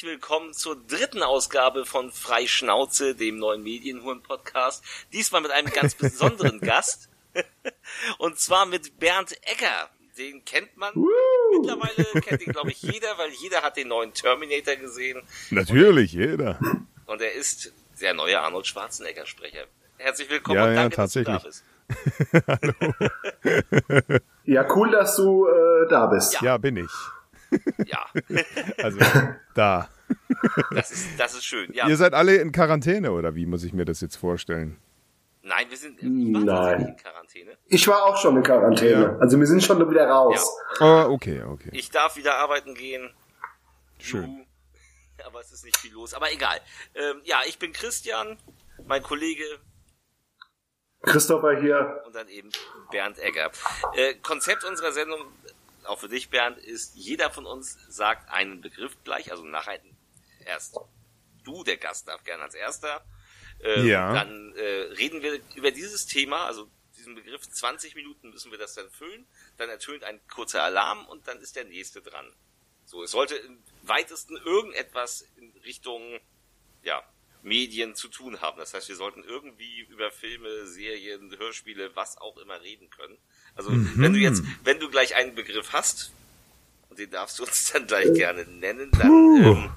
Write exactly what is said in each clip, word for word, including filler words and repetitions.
willkommen zur dritten Ausgabe von Freischnauze, dem neuen Medienhuren-Podcast. Diesmal mit einem ganz besonderen Gast. Und zwar mit Bernd Egger. Den kennt man. Woo! Mittlerweile kennt ihn, glaube ich, jeder, weil jeder hat den neuen Terminator gesehen. Natürlich, und, jeder. Und er ist der neue Arnold Schwarzenegger-Sprecher. Herzlich willkommen ja, und danke, ja, tatsächlich. dass du da bist. Hallo. Ja, cool, dass du äh, da bist. Ja, ja bin ich. Ja. Also, da. Das ist, das ist schön. Ja. Ihr seid alle in Quarantäne, oder wie muss ich mir das jetzt vorstellen? Nein, wir sind ich war tatsächlich in Quarantäne. Ich war auch schon in Quarantäne. Ja. Also wir sind schon wieder raus. Ja. Oh, okay, okay. Ich darf wieder arbeiten gehen. Schön. Du, aber es ist nicht viel los. Aber egal. Ähm, ja, ich bin Christian, mein Kollege Christopher hier. Und dann eben Bernd Egger. Äh, Konzept unserer Sendung, auch für dich, Bernd, ist, jeder von uns sagt einen Begriff gleich, also nachher erst du, der Gast, darf gerne als erster. Äh, ja. Dann äh, reden wir über dieses Thema, also diesen Begriff, zwanzig Minuten müssen wir das dann füllen, dann ertönt ein kurzer Alarm und dann ist der nächste dran. So, es sollte im weitesten irgendetwas in Richtung, ja, Medien zu tun haben. Das heißt, wir sollten irgendwie über Filme, Serien, Hörspiele, was auch immer reden können. Also, mhm. wenn du jetzt, wenn du gleich einen Begriff hast, und den darfst du uns dann gleich gerne nennen, dann, ähm,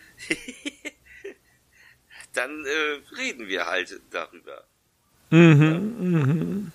dann äh, reden wir halt darüber. Mhm, ja. mhm.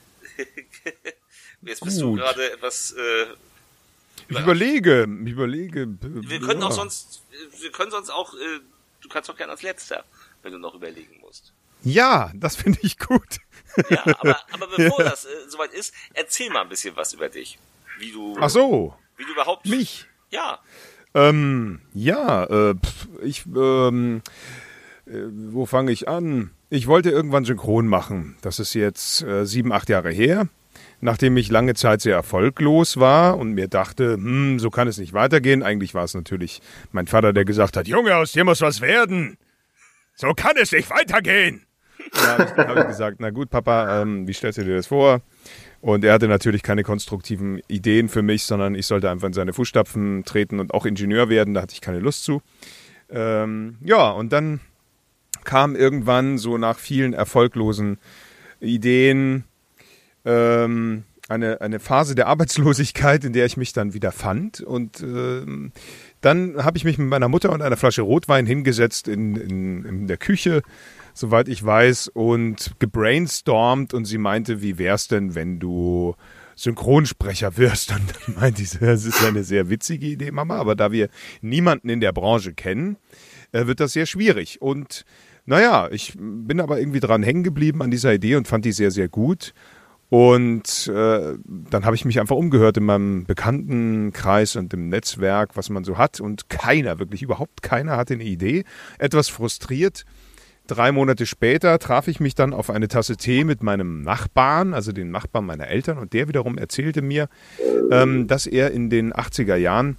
Jetzt bist Gut. du gerade etwas äh, ich überlege, ich überlege. Wir können ja. auch sonst, wir können sonst auch, äh, du kannst doch gerne als Letzter, wenn du noch überlegen musst. Ja, das finde ich gut. Ja, aber, aber bevor ja. das äh, soweit ist, erzähl mal ein bisschen was über dich. Wie du, Ach so. Wie du überhaupt... Mich? Ja. Ähm, ja, äh, ich, ähm, äh, wo fange ich an? Ich wollte irgendwann synchron machen. Das ist jetzt äh, sieben, acht Jahre her. Nachdem ich lange Zeit sehr erfolglos war und mir dachte, hm, so kann es nicht weitergehen. Eigentlich war es natürlich mein Vater, der gesagt hat, Junge, aus dir muss was werden. So kann es nicht weitergehen. Da habe ich, hab ich gesagt, na gut, Papa, ähm, wie stellst du dir das vor? Und er hatte natürlich keine konstruktiven Ideen für mich, sondern ich sollte einfach in seine Fußstapfen treten und auch Ingenieur werden. Da hatte ich keine Lust zu. Ähm, ja, und dann kam irgendwann so nach vielen erfolglosen Ideen ähm, eine, eine Phase der Arbeitslosigkeit, in der ich mich dann wieder fand. Und ähm, dann habe ich mich mit meiner Mutter und einer Flasche Rotwein hingesetzt in, in, in der Küche, soweit ich weiß, und gebrainstormt. Und sie meinte, wie wär's denn, wenn du Synchronsprecher wirst? Und dann meinte sie, das ist eine sehr witzige Idee, Mama, aber da wir niemanden in der Branche kennen, äh, wird das sehr schwierig. Und naja, ich bin aber irgendwie dran hängen geblieben an dieser Idee und fand die sehr, sehr gut. Und äh, dann habe ich mich einfach umgehört in meinem Bekanntenkreis und im Netzwerk, was man so hat. Und keiner, wirklich überhaupt keiner hatte eine Idee. Etwas frustriert. Drei Monate später traf ich mich dann auf eine Tasse Tee mit meinem Nachbarn, also den Nachbarn meiner Eltern. Und der wiederum erzählte mir, ähm, dass er in den achtziger Jahren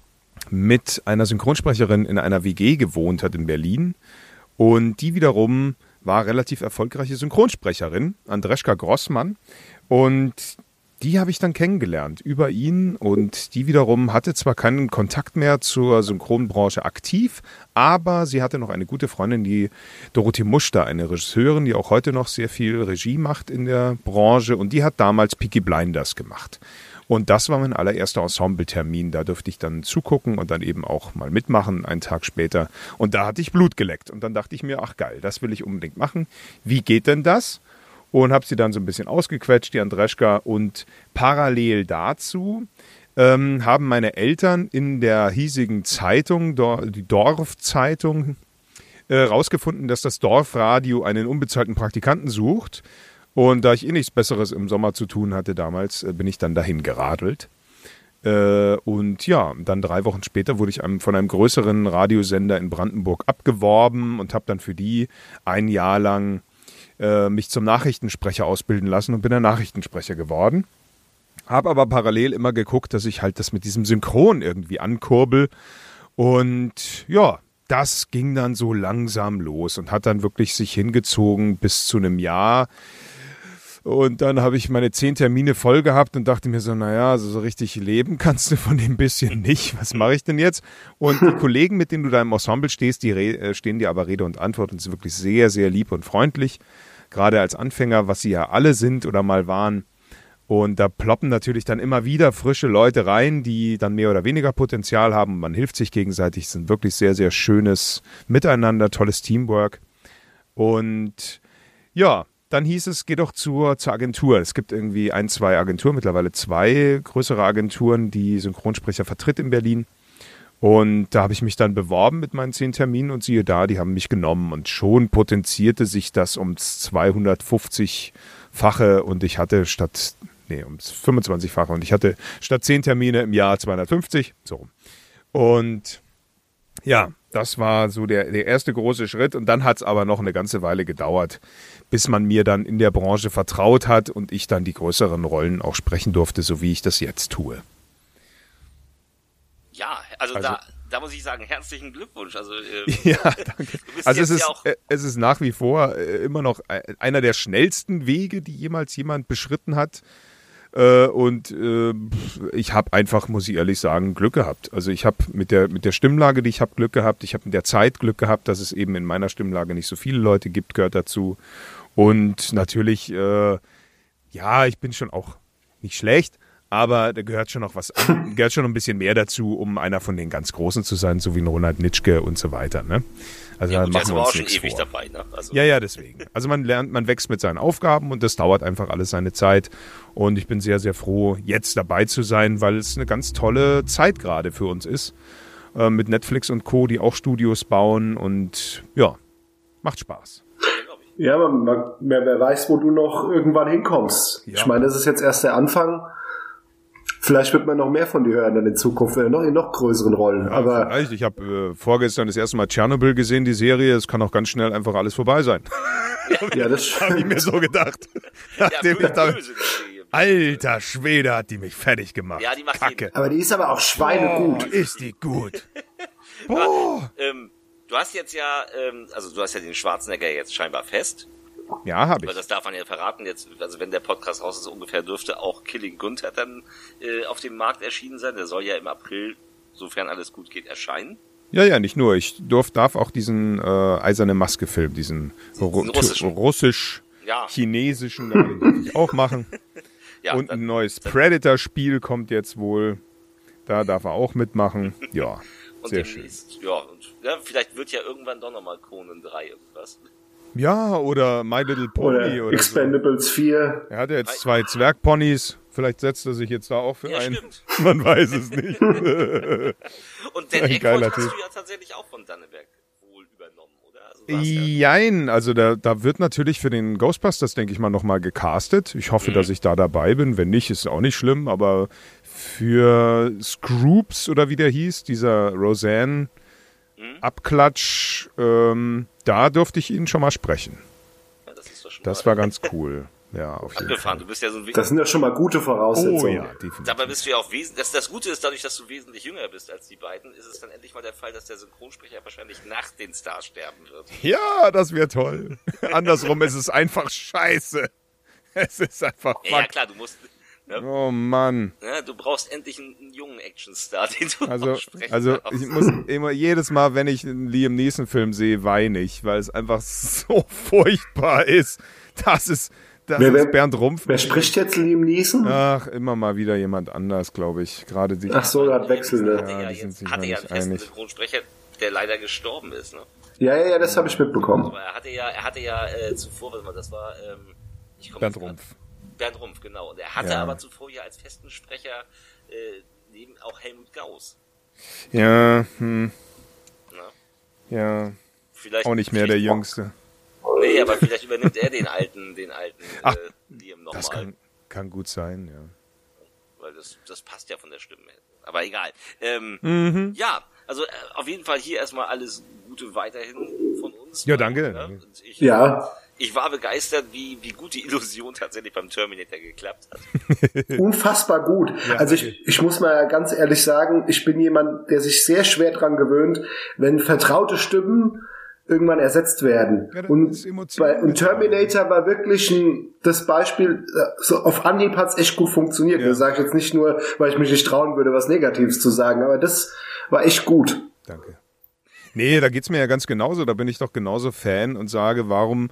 mit einer Synchronsprecherin in einer W G gewohnt hat in Berlin. Und die wiederum war relativ erfolgreiche Synchronsprecherin, Andreschka Grossmann. Und die habe ich dann kennengelernt über ihn. Und die wiederum hatte zwar keinen Kontakt mehr zur Synchronbranche aktiv, aber sie hatte noch eine gute Freundin, die Dorothee Muster, eine Regisseurin, die auch heute noch sehr viel Regie macht in der Branche. Und die hat damals Peaky Blinders gemacht. Und das war mein allererster Ensembletermin. Da durfte ich dann zugucken und dann eben auch mal mitmachen, einen Tag später. Und da hatte ich Blut geleckt. Und dann dachte ich mir, ach geil, das will ich unbedingt machen. Wie geht denn das? Und habe sie dann so ein bisschen ausgequetscht, die Andreschka. Und parallel dazu ähm, haben meine Eltern in der hiesigen Zeitung, die Dorfzeitung, äh, rausgefunden, dass das Dorfradio einen unbezahlten Praktikanten sucht. Und da ich eh nichts Besseres im Sommer zu tun hatte damals, bin ich dann dahin geradelt. Äh, und ja, dann drei Wochen später wurde ich einem, von einem größeren Radiosender in Brandenburg abgeworben und habe dann für die ein Jahr lang äh, mich zum Nachrichtensprecher ausbilden lassen und bin der Nachrichtensprecher geworden. Habe aber parallel immer geguckt, dass ich halt das mit diesem Synchron irgendwie ankurbel. Und ja, das ging dann so langsam los und hat dann wirklich sich hingezogen bis zu einem Jahr. Und dann habe ich meine zehn Termine voll gehabt und dachte mir so, naja, also so richtig leben kannst du von dem bisschen nicht. Was mache ich denn jetzt? Und die Kollegen, mit denen du da im Ensemble stehst, die re- stehen dir aber Rede und Antwort und sind wirklich sehr, sehr lieb und freundlich. Gerade als Anfänger, was sie ja alle sind oder mal waren. Und da ploppen natürlich dann immer wieder frische Leute rein, die dann mehr oder weniger Potenzial haben. Man hilft sich gegenseitig. Es ist ein wirklich sehr, sehr schönes Miteinander, tolles Teamwork. Und ja, dann hieß es, geh doch zur, zur Agentur. Es gibt irgendwie ein, zwei Agenturen, mittlerweile zwei größere Agenturen, die Synchronsprecher vertritt in Berlin. Und da habe ich mich dann beworben mit meinen zehn Terminen und siehe da, die haben mich genommen. Und schon potenzierte sich das ums zweihundertfünfzig-fache und ich hatte statt, nee, ums fünfundzwanzig-fache und ich hatte statt zehn Termine im Jahr zweihundertfünfzig. So. Und ja, das war so der, der erste große Schritt. Und dann hat es aber noch eine ganze Weile gedauert, bis man mir dann in der Branche vertraut hat und ich dann die größeren Rollen auch sprechen durfte, so wie ich das jetzt tue. Ja, also, Also da, da muss ich sagen, herzlichen Glückwunsch. Also, äh, ja, danke. Du bist Also jetzt es ist, ja auch äh, es ist nach wie vor äh, immer noch äh, einer der schnellsten Wege, die jemals jemand beschritten hat. Äh, und äh, ich habe einfach, muss ich ehrlich sagen, Glück gehabt. Also ich habe mit der mit der Stimmlage, die ich habe, Glück gehabt. Ich habe mit der Zeit Glück gehabt, dass es eben in meiner Stimmlage nicht so viele Leute gibt, gehört dazu. Und natürlich, äh, ja, ich bin schon auch nicht schlecht, aber da gehört schon noch was an, gehört schon ein bisschen mehr dazu, um einer von den ganz Großen zu sein, so wie ein Ronald Nitschke und so weiter. Ne? Also ja, da gut, der machen ist wir aber uns auch schon nichts ewig vor. dabei. Ne? Also, Ja, ja, deswegen. Also man lernt, man wächst mit seinen Aufgaben und das dauert einfach alles seine Zeit. Und ich bin sehr, sehr froh, jetzt dabei zu sein, weil es eine ganz tolle Zeit gerade für uns ist. Äh, mit Netflix und Co., die auch Studios bauen und ja, macht Spaß. Ja, man, man, wer, wer weiß, wo du noch irgendwann hinkommst. Ja. Ich meine, das ist jetzt erst der Anfang. Vielleicht wird man noch mehr von dir hören dann in Zukunft, äh, noch in noch größeren Rollen. Ja, Aber vielleicht. Ich habe äh, vorgestern das erste Mal Tschernobyl gesehen, die Serie. Es kann auch ganz schnell einfach alles vorbei sein. ja, das Habe ich mir so gedacht. Nachdem ja, ich da, böse, die Serie. Alter Schwede, hat die mich fertig gemacht. Ja, die macht Kacke. jeden. aber die ist aber auch schweinegut. Oh, ist die gut. Boah. Ähm, du hast jetzt ja, ähm, also du hast ja den Schwarzenegger jetzt scheinbar fest. Ja, habe Aber ich. das darf man ja verraten. Jetzt, also wenn der Podcast raus ist, ungefähr dürfte auch Killing Gunther dann äh, auf dem Markt erschienen sein. Der soll ja im April, sofern alles gut geht, erscheinen. Ja, ja, nicht nur. Ich durf, darf auch diesen äh, Eiserne Maske-Film, diesen Ru- russischen. russisch-chinesischen, Ja. den darf ich auch machen. Ja, Und dann, ein neues Predator-Spiel kommt jetzt wohl. Da darf er auch mitmachen. Ja, und sehr schön. demnächst, ja, und ja, vielleicht wird ja irgendwann doch nochmal Conan drei irgendwas. Ja, oder My Little Pony Oder, oder, so. Expendables vier. Er hat ja jetzt zwei Zwergponys. Vielleicht setzt er sich jetzt da auch für Ja, ein. stimmt. Man weiß es nicht. Und den Ein Eckford geiler hast Typ. du ja tatsächlich auch von Danneberg wohl übernommen, oder? Also du hast ja, Jein, also da, da wird natürlich für den Ghostbusters, denke ich mal, nochmal gecastet. Ich hoffe, Mhm. dass ich da dabei bin. Wenn nicht, ist auch nicht schlimm. Aber für Scroops oder wie der hieß, dieser Roseanne Mhm. Abklatsch, ähm, da durfte ich ihn schon mal sprechen. ja, das ist doch schon Das mal war ganz cool. Ja, auf jeden abgefahren. Fall. Du bist ja so ein Das sind ja schon mal gute Oh Voraussetzungen. ja, definitiv. Dabei bist du ja auch wesentlich, das, das Gute ist, dadurch, dass du wesentlich jünger bist als die beiden, ist es dann endlich mal der Fall, dass der Synchronsprecher wahrscheinlich nach den Stars sterben wird. Ja, das wäre toll. Andersrum ist es einfach scheiße. Es ist einfach Ja, ja fuck. klar, du musst, ne, Oh Mann. ne, du brauchst endlich einen, einen jungen Actionstar, den du Also, auch sprechen also darfst. ich muss immer jedes Mal, wenn ich einen Liam Neeson Film sehe, weine ich, weil es einfach so furchtbar ist. Das ist, das Wer- wer- ist Bernd Rumpf. Wer spricht jetzt Liam Neeson? Ach, immer mal wieder jemand anders, glaube ich. Gerade die. Ach so, er hat wechselnde. hatte ja, Ja, die sind jetzt, sich hatte noch ja nicht einen festen einig. Synchronsprecher, der leider gestorben ist, ne? Ja, ja, ja, das habe ich mitbekommen. Aber er hatte ja, er hatte ja äh, zuvor, warte mal, das war, ähm, ich komme Bernd jetzt grad- Rumpf. Bernd Rumpf, genau. Und er hatte Ja. aber zuvor ja als festen Sprecher äh, neben auch Helmut Gauss. Ja, hm, Ne? ja. Vielleicht, Auch nicht mehr der vielleicht- Jüngste. Nee, aber vielleicht übernimmt er den alten, den alten Ach, äh, Liam Das nochmal. kann, kann gut sein, ja. Weil das, das passt ja von der Stimme her. Aber egal. Ähm, Mhm. Ja, also äh, auf jeden Fall hier erstmal alles Gute weiterhin von uns. Ja, danke. Ne? Und ich, Ja, ich war begeistert, wie, wie gut die Illusion tatsächlich beim Terminator geklappt hat. unfassbar gut. Also ich, ich muss mal ganz ehrlich sagen, ich bin jemand, der sich sehr schwer dran gewöhnt, wenn vertraute Stimmen irgendwann ersetzt werden. Ja, das und, ist Emotion bei, und Terminator war wirklich ein, das Beispiel, so auf Anhieb hat's echt gut funktioniert. Ja. Das sage ich jetzt nicht nur, weil ich mich nicht trauen würde, was Negatives zu sagen, aber das war echt gut. Danke. Nee, da geht's mir ja ganz genauso. Da bin ich doch genauso Fan und sage, warum,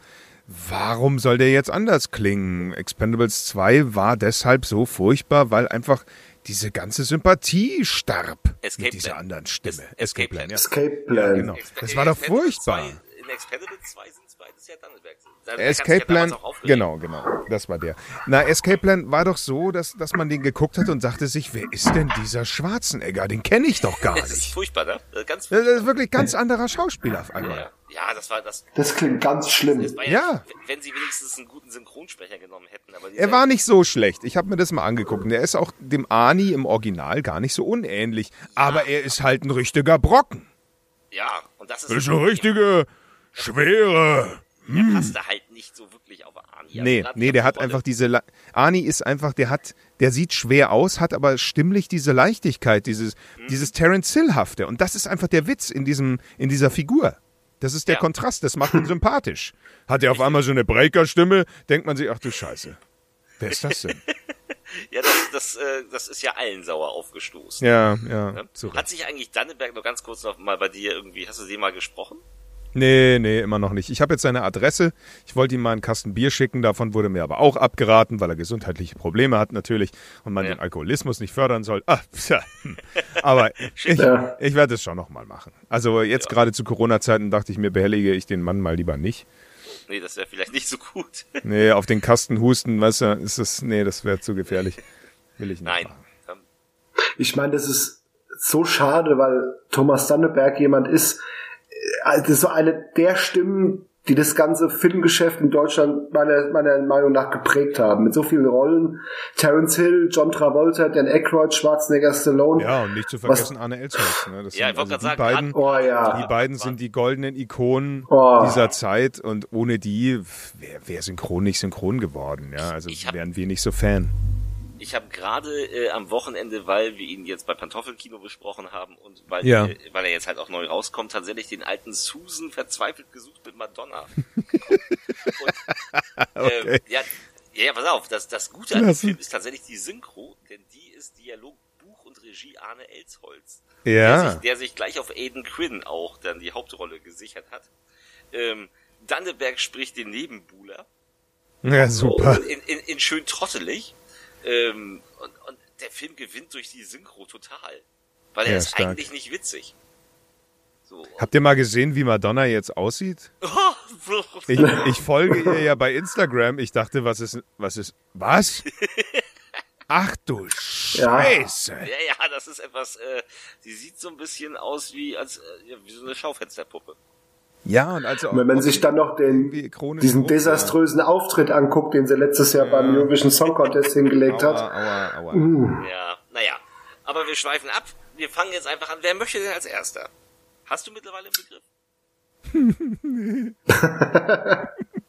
warum soll der jetzt anders klingen? Expendables zwei war deshalb so furchtbar, weil einfach diese ganze Sympathie starb Escape mit dieser Plan. anderen Stimme. Es- Escape Escape Plan, ja. Escape Ja, Plan. genau. Expe- Das war doch Expendables furchtbar. zwei, in Expendables zwei sind es beides ja Dannenberg. Da- da Escape kannst du ja Plan, damals auch aufregen. genau, genau, das war der. Na, Escape Plan war doch so, dass, dass man den geguckt hat und sagte sich, wer ist denn dieser Schwarzenegger? Den kenne ich doch gar Das ist nicht. furchtbar, ne? Das ist Ganz Das ist wirklich ganz anderer Schauspieler auf einmal. ja. ja, das war das. Das klingt ganz schlimm. Das war ja, Ja. wenn sie wenigstens einen guten Synchronsprecher genommen hätten. Aber Er war nicht so schlecht. Ich habe mir das mal angeguckt. Und er ist auch dem Arnie im Original gar nicht so unähnlich. Aber er ist halt ein richtiger Brocken. Ja, und das ist. Das ist eine richtige, schwere. Der passte halt nicht so wirklich auf Arnie. Also Nee, gerade nee, die der hat Rolle- einfach diese, Le- Arnie ist einfach, der hat, der sieht schwer aus, hat aber stimmlich diese Leichtigkeit, dieses, Mhm. dieses Terence Hill-hafte. Und das ist einfach der Witz in diesem, in dieser Figur. Das ist der Ja. Kontrast, das macht ihn sympathisch. Hat er auf einmal so eine Breaker-Stimme, denkt man sich, ach du Scheiße. Wer ist das denn? Ja, das, das, äh, das ist ja allen sauer aufgestoßen. Ja, ja. Ne? zu Recht. Hat sich eigentlich Dannenberg noch ganz kurz noch mal bei dir irgendwie, hast du sie mal gesprochen? Nee, nee, immer noch nicht. Ich habe jetzt seine Adresse. Ich wollte ihm mal einen Kasten Bier schicken. Davon wurde mir aber auch abgeraten, weil er gesundheitliche Probleme hat natürlich und man Ja. den Alkoholismus nicht fördern soll. Ah, tja. Hm. Aber ich, Ja. ich werde es schon noch mal machen. Also jetzt Ja. gerade zu Corona-Zeiten dachte ich mir, behellige ich den Mann mal lieber nicht. Nee, das wäre vielleicht nicht so gut. Nee, auf den Kasten husten, weißt du, ist das, nee, das wäre zu gefährlich. Will ich nicht Nein. machen. Ähm, Ich meine, das ist so schade, weil Thomas Dannenberg jemand ist, äh, das ist so eine der Stimmen, die das ganze Filmgeschäft in Deutschland meiner, meiner Meinung nach geprägt haben. Mit so vielen Rollen. Terence Hill, John Travolta, Dan Aykroyd, Schwarzenegger, Stallone. Ja, und nicht zu vergessen Arne Elsholz. Ne? Das Ja, sind ich wollte also gerade die sagen, beiden, Oh ja. die beiden sind die goldenen Ikonen Oh. dieser Zeit und ohne die wäre wär synchron nicht synchron geworden. Ja, also Ich hab- wären wir nicht so Fan. Ich habe gerade äh, am Wochenende, weil wir ihn jetzt bei Pantoffelkino besprochen haben und weil, Ja. äh, weil er jetzt halt auch neu rauskommt, tatsächlich den alten Susan verzweifelt gesucht mit Madonna. und, Okay. ähm, ja, ja, ja, pass auf, das, das Gute an dem Klasse. Film ist tatsächlich die Synchro, denn die ist Dialog, Buch und Regie Arne Elsholz. Ja. Der sich, der sich gleich auf Aidan Quinn auch dann die Hauptrolle gesichert hat. Ähm, Dannenberg spricht den Nebenbuhler. Ja, super. In, in, in schön trottelig. Ähm, und, und der Film gewinnt durch die Synchro total. Weil er Ja, ist stark. eigentlich nicht witzig. So. Habt ihr mal gesehen, wie Madonna jetzt aussieht? Ich, ich folge ihr ja bei Instagram. Ich dachte, was ist, was ist, was? Ach du Scheiße. ja, ja, das ist etwas, äh, sie sieht so ein bisschen aus wie, als, äh, ja, wie so eine Schaufensterpuppe. Ja, und also Und wenn man sich dann noch den, irgendwie chronisch diesen hoch- desaströsen Auftritt anguckt, den sie letztes Jahr beim Eurovision Song Contest hingelegt Aua, hat. aua, aua. Ja, naja. Aber wir schweifen ab. Wir fangen jetzt einfach an. Wer möchte denn als Erster? Hast du mittlerweile einen Begriff?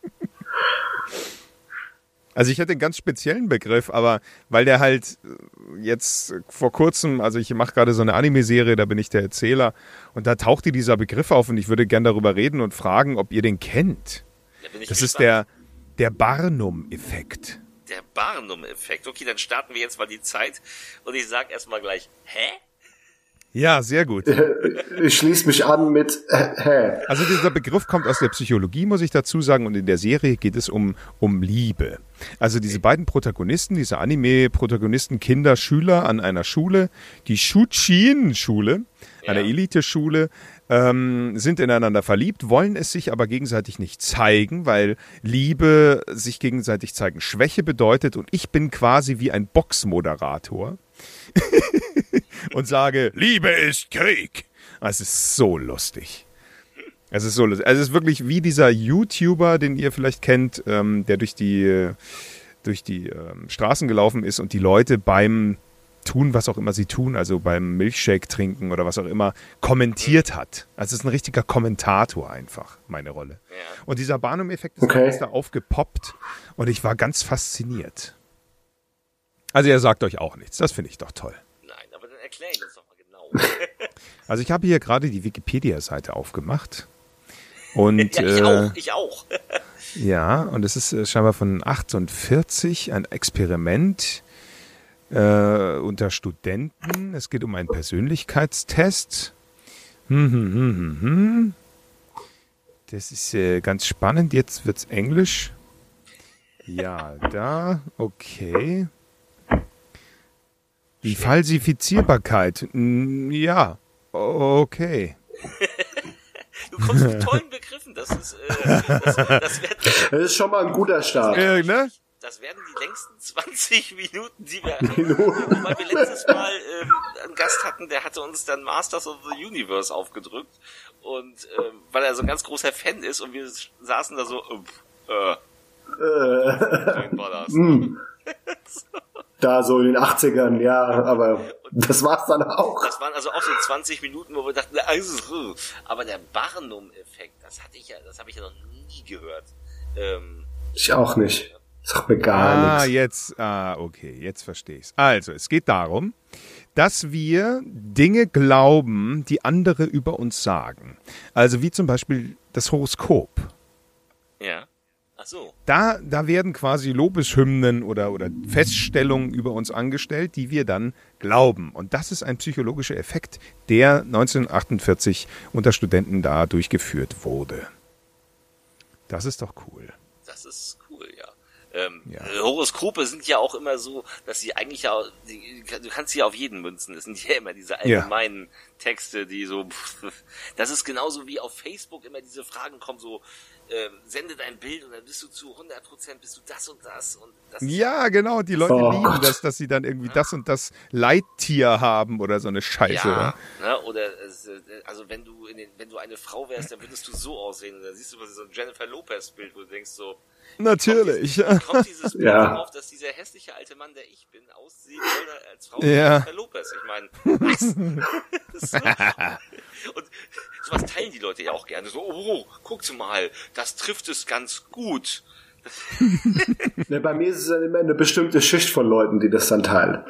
Also ich hätte einen ganz speziellen Begriff, aber weil der halt äh, jetzt vor kurzem, also ich mache gerade so eine Anime-Serie, da bin ich der Erzähler und da tauchte dieser Begriff auf und ich würde gern darüber reden und fragen, ob ihr den kennt. Da bin ich Das ist gespannt. der, der Barnum-Effekt. Der Barnum-Effekt. Okay, dann starten wir jetzt mal die Zeit und ich sag erstmal gleich, hä? Ja, sehr gut. Ich schließe mich an mit äh, hä. Also dieser Begriff kommt aus der Psychologie, muss ich dazu sagen, und in der Serie geht es um, um Liebe. Also diese beiden Protagonisten, diese Anime-Protagonisten, Kinder, Schüler an einer Schule, die Shuchin-Schule, einer Ja. Elite-Schule, ähm, sind ineinander verliebt, wollen es sich aber gegenseitig nicht zeigen, weil Liebe sich gegenseitig zeigen Schwäche bedeutet und ich bin quasi wie ein Boxmoderator und sage, Liebe ist Krieg. Es ist so lustig. Es ist so lustig. Also es ist wirklich wie dieser YouTuber, den ihr vielleicht kennt, ähm, der durch die, äh, durch die ähm, Straßen gelaufen ist und die Leute beim tun, was auch immer sie tun, also beim Milchshake trinken oder was auch immer, kommentiert hat. Also es ist ein richtiger Kommentator einfach, meine Rolle. Ja. Und dieser Barnum-Effekt ist Okay. okay. da aufgepoppt und ich war ganz fasziniert. Also er sagt euch auch nichts, das finde ich doch toll. Nein, aber dann erklär ihn uns doch mal genau. Also ich habe hier gerade die Wikipedia-Seite aufgemacht Und, ja, ich äh, auch, ich auch. Ja, und es ist äh, scheinbar von achtundvierzig ein Experiment äh, unter Studenten. Es geht um einen Persönlichkeitstest. Hm, hm, hm, hm, hm. Das ist äh, ganz spannend. Jetzt wird's Englisch. Ja, da, okay. Die Falsifizierbarkeit. Mm, ja, okay. Du kommst mit tollen Begriffen. Das ist, äh, das, das, werden, Das ist schon mal ein guter Start. Äh, ne? das werden die längsten zwanzig Minuten, die wir, weil wir letztes Mal ähm, einen Gast hatten, der hatte uns dann Masters of the Universe aufgedrückt und ähm, weil er so ein ganz großer Fan ist und wir saßen da so, äh, äh, Äh, war das. mm. Da so in den achtzigern, ja, aber das war's dann auch. Das waren also auch so zwanzig Minuten, wo wir dachten, also, aber der Barnum-Effekt, das hatte ich ja, das habe ich ja noch nie gehört. Ähm, Ich auch nicht. Sag mir gar Ah, nichts. jetzt, ah, okay, jetzt verstehe ich's. Also, es geht darum, dass wir Dinge glauben, die andere über uns sagen. Also wie zum Beispiel das Horoskop. ja. Ach so. Da, da werden quasi Lobeshymnen oder, oder Feststellungen über uns angestellt, die wir dann glauben. Und das ist ein psychologischer Effekt, der neunzehnhundertachtundvierzig unter Studenten da durchgeführt wurde. Das ist doch cool. Das ist cool, ja. Ähm, Ja. äh, Horoskope sind ja auch immer so, dass sie eigentlich ja, die, du kannst sie ja auf jeden münzen. Das sind ja immer diese allgemeinen Texte, die so, pff, das ist genauso wie auf Facebook immer diese Fragen kommen, so, ähm, sende dein Bild und dann bist du zu hundert Prozent bist du das und das und das. Ja, genau, die Leute Oh lieben Gott. das, dass sie dann irgendwie das und das Leittier haben oder so eine Scheiße. Ja, ne, oder es, äh, also wenn du in den, wenn du eine Frau wärst, dann würdest du so aussehen. Und dann siehst du so ein Jennifer Lopez Bild, wo du denkst so, Natürlich. kommt, kommt dieses Bild Ja. darauf, dass dieser hässliche alte Mann, der ich bin, aussehen soll als Frau Ja. Jennifer Lopez. Ich meine, was? So. Und sowas teilen die Leute ja auch gerne. So, oh, guckst mal, das trifft es ganz gut. Ne, bei mir ist es dann immer eine bestimmte Schicht von Leuten, die das dann teilt.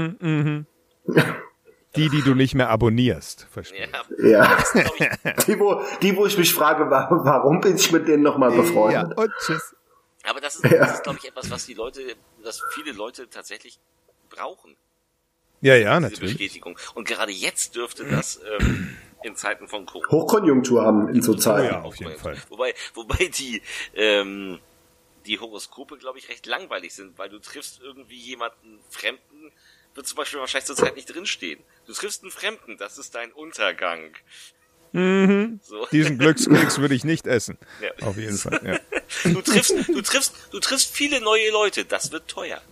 Die, die du nicht mehr abonnierst. Verstehe. Ja, Ja. das glaub ich, Die wo, die, wo ich mich frage, wa- warum bin ich mit denen nochmal Ja, befreundet? und tschüss. aber das ist, das ist glaube ich, etwas, was die Leute, was viele Leute tatsächlich brauchen. Ja, ja, Diese natürlich. Bestätigung. Und gerade jetzt dürfte das ähm, in Zeiten von Corona. Hochkonjunktur haben in so Oh Zeiten. ja, auf jeden Fall. Wobei, wobei die, ähm, die Horoskope, glaube ich, recht langweilig sind, weil du triffst irgendwie jemanden Fremden, wird zum Beispiel wahrscheinlich zur Zeit nicht drinstehen. Du triffst einen Fremden, das ist dein Untergang. Mhm. So. Diesen Glückskeks würde ich nicht essen. Ja. Auf jeden Fall, ja. Du triffst, du triffst, du triffst viele neue Leute, das wird teuer.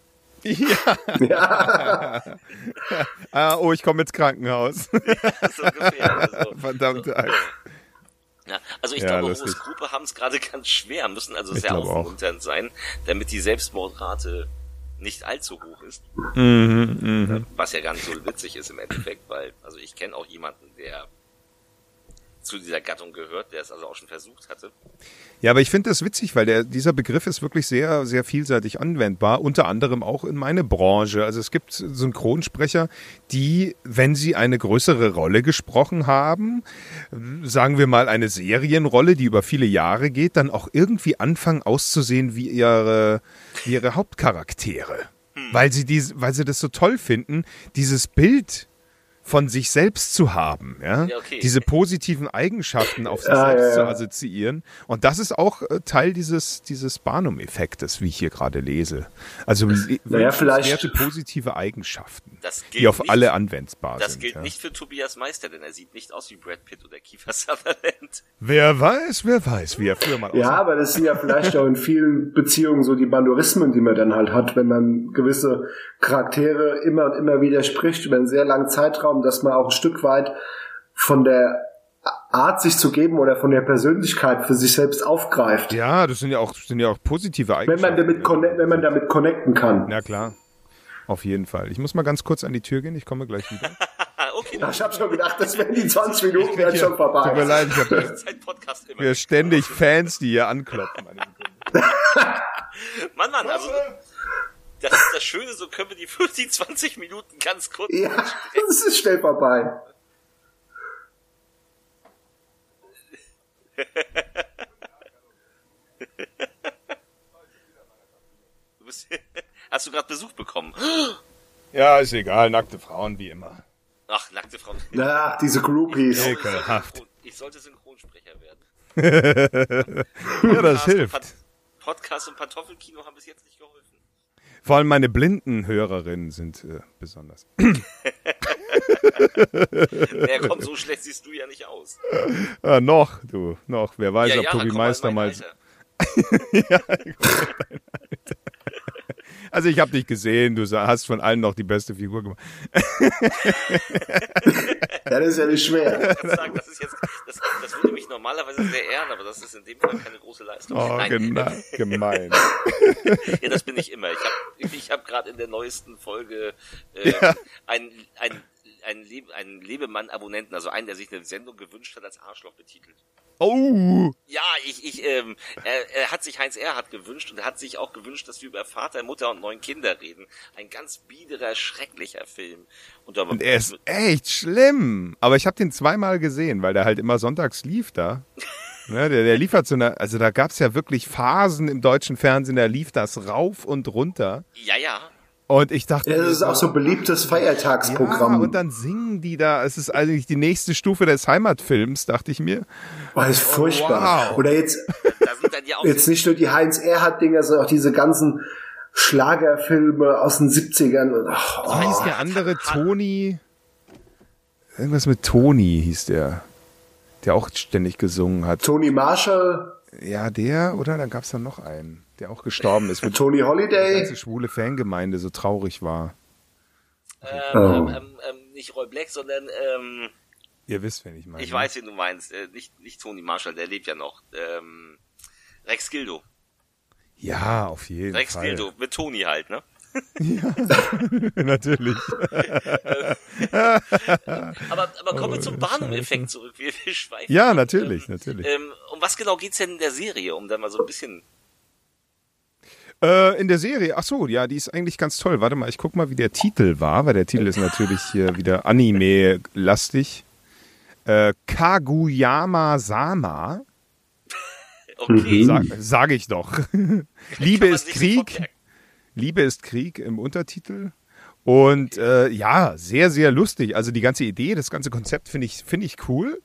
Ja. Ah, oh, ich komme ins Krankenhaus. So ungefähr. Also, Verdammte so, Axt. ja, also ich Ja, glaube, lustig. Horoskope haben es gerade ganz schwer, müssen also Ich sehr glaube auch. aufmunternd sein, damit die Selbstmordrate nicht allzu hoch ist. Mhm, mhm. Was ja gar nicht so witzig ist im Endeffekt, weil, also ich kenne auch jemanden, der zu dieser Gattung gehört, der es also auch schon versucht hatte. Ja, aber ich finde das witzig, weil der, dieser Begriff ist wirklich sehr, sehr vielseitig anwendbar, unter anderem auch in meine Branche. Also es gibt Synchronsprecher, die, wenn sie eine größere Rolle gesprochen haben, sagen wir mal eine Serienrolle, die über viele Jahre geht, dann auch irgendwie anfangen auszusehen wie ihre, wie ihre Hauptcharaktere. Weil sie dies, weil sie das so toll finden, dieses Bild von sich selbst zu haben, ja, Ja, okay. diese positiven Eigenschaften auf sich Ah, selbst ja, zu ja. assoziieren. Und das ist auch äh, Teil dieses, dieses Barnum-Effektes, wie ich hier gerade lese. Also naja, vielleicht- werte positive Eigenschaften, Das die gilt auf nicht, alle anwendbar Das sind. gilt ja. nicht für Tobias Meister, denn er sieht nicht aus wie Brad Pitt oder Kiefer Sutherland. Wer weiß, wer weiß, wie er früher mal Ja, aussah. aber das sind ja vielleicht auch in vielen Beziehungen so die Manierismen, die man dann halt hat, wenn man gewisse Charaktere immer und immer wieder spricht über einen sehr langen Zeitraum, dass man auch ein Stück weit von der Art, sich zu geben oder von der Persönlichkeit für sich selbst aufgreift. Ja, das sind ja auch, sind ja auch positive Wenn Eigenschaften. man damit, connect, wenn man damit connecten kann. Na klar, auf jeden Fall. Ich muss mal ganz kurz an die Tür gehen, ich komme gleich wieder. Ah, okay, Ich habe schon gedacht, das wären die zwanzig Minuten wären schon Tut mir vorbei. leid, ich habe das ist ein Podcast immer. wir ständig Fans, die hier anklopfen. Eine Sekunde. Mann, Mann, also das ist das Schöne, so können wir die die zwanzig Minuten ganz kurz Ja, das ist schnell vorbei. Du bist, hast du gerade Besuch bekommen? Ja, ist egal, nackte Frauen wie immer. Ach, nackte Frauen. Ach, diese Groupies. Ich, glaube, Ekelhaft. ich sollte Synchronsprecher werden. Ja, das Podcast hilft. Und Pat- Podcast und Pantoffelkino haben bis jetzt nicht geholfen. Vor allem meine blinden Hörerinnen sind äh, besonders. Naja, komm, so schlecht siehst du ja nicht aus. Ah, noch, du, noch. Wer weiß, Ja, ob ja, Tobi komm mal in Meister mein mal... Alter. Ja, also ich habe dich gesehen, du sa- hast von allen noch die beste Figur gemacht. Ja, das ist ja nicht schwer. Ich kann sagen, das, ist jetzt, das, das würde mich normalerweise sehr ehren, aber das ist in dem Fall keine große Leistung. Oh, Nein, gena- gemein. ja, das bin ich immer. Ich habe ich hab gerade in der neuesten Folge äh, Ja. einen, einen, einen, Lebe, einen Lebemann-Abonnenten, also einen, der sich eine Sendung gewünscht hat, als Arschloch betitelt. Oh, Ja, ich, ich, ähm, er, er hat sich Heinz Erhardt gewünscht und er hat sich auch gewünscht, dass wir über Vater, Mutter und neun Kinder reden. Ein ganz biederer, schrecklicher Film. Und, aber, und er ist echt schlimm. Aber ich habe den zweimal gesehen, weil der halt immer sonntags lief da. Ne, der, der liefert so eine, also da gab's ja wirklich Phasen im deutschen Fernsehen, da lief das rauf und runter. ja, ja. Und ich dachte, Ja, das ist auch so ein beliebtes Feiertagsprogramm. ja, und dann singen die da. Es ist eigentlich die nächste Stufe des Heimatfilms, dachte ich mir. Boah, das ist furchtbar. wow. Oder jetzt, Da sind dann ja auch jetzt nicht nur die Heinz-Erhardt-Dinger, sondern auch diese ganzen Schlagerfilme aus den siebzigern. Und, ach, Wie hieß der andere? Toni? Irgendwas mit Toni hieß der. Der auch ständig gesungen hat. Tony Marshall, Ja, der, oder? Dann gab's dann noch einen, der auch gestorben ist, wo die Tony Holiday. ganze schwule Fangemeinde so traurig war. ähm, Oh. ähm, ähm, ähm, nicht Roy Black, sondern ähm, Ihr wisst, wen ich meine. ich weiß, wen du meinst. Äh, nicht, nicht Tony Marshall, der lebt ja noch. Ähm, Rex Gildo. Ja, auf jeden Rex Fall. Gildo, mit Toni halt, ne? Natürlich. Aber, aber kommen wir zum Barnum-Effekt zurück. Wir, wir schweifen. Ja, ab. natürlich, Ähm, natürlich. Ähm, um was genau geht's denn in der Serie, um da mal so ein bisschen... Äh, in der Serie, ach so, ja, die ist eigentlich ganz toll. Warte mal, ich guck mal, wie der Titel war, weil der Titel ist natürlich hier wieder Anime-lastig. Äh, Kaguyama-sama, Okay. sag, sag ich doch. Liebe Kann man ist sich sofort Krieg. merken. Liebe ist Krieg im Untertitel. Und äh, ja, sehr, sehr lustig. Also die ganze Idee, das ganze Konzept finde ich, finde ich cool.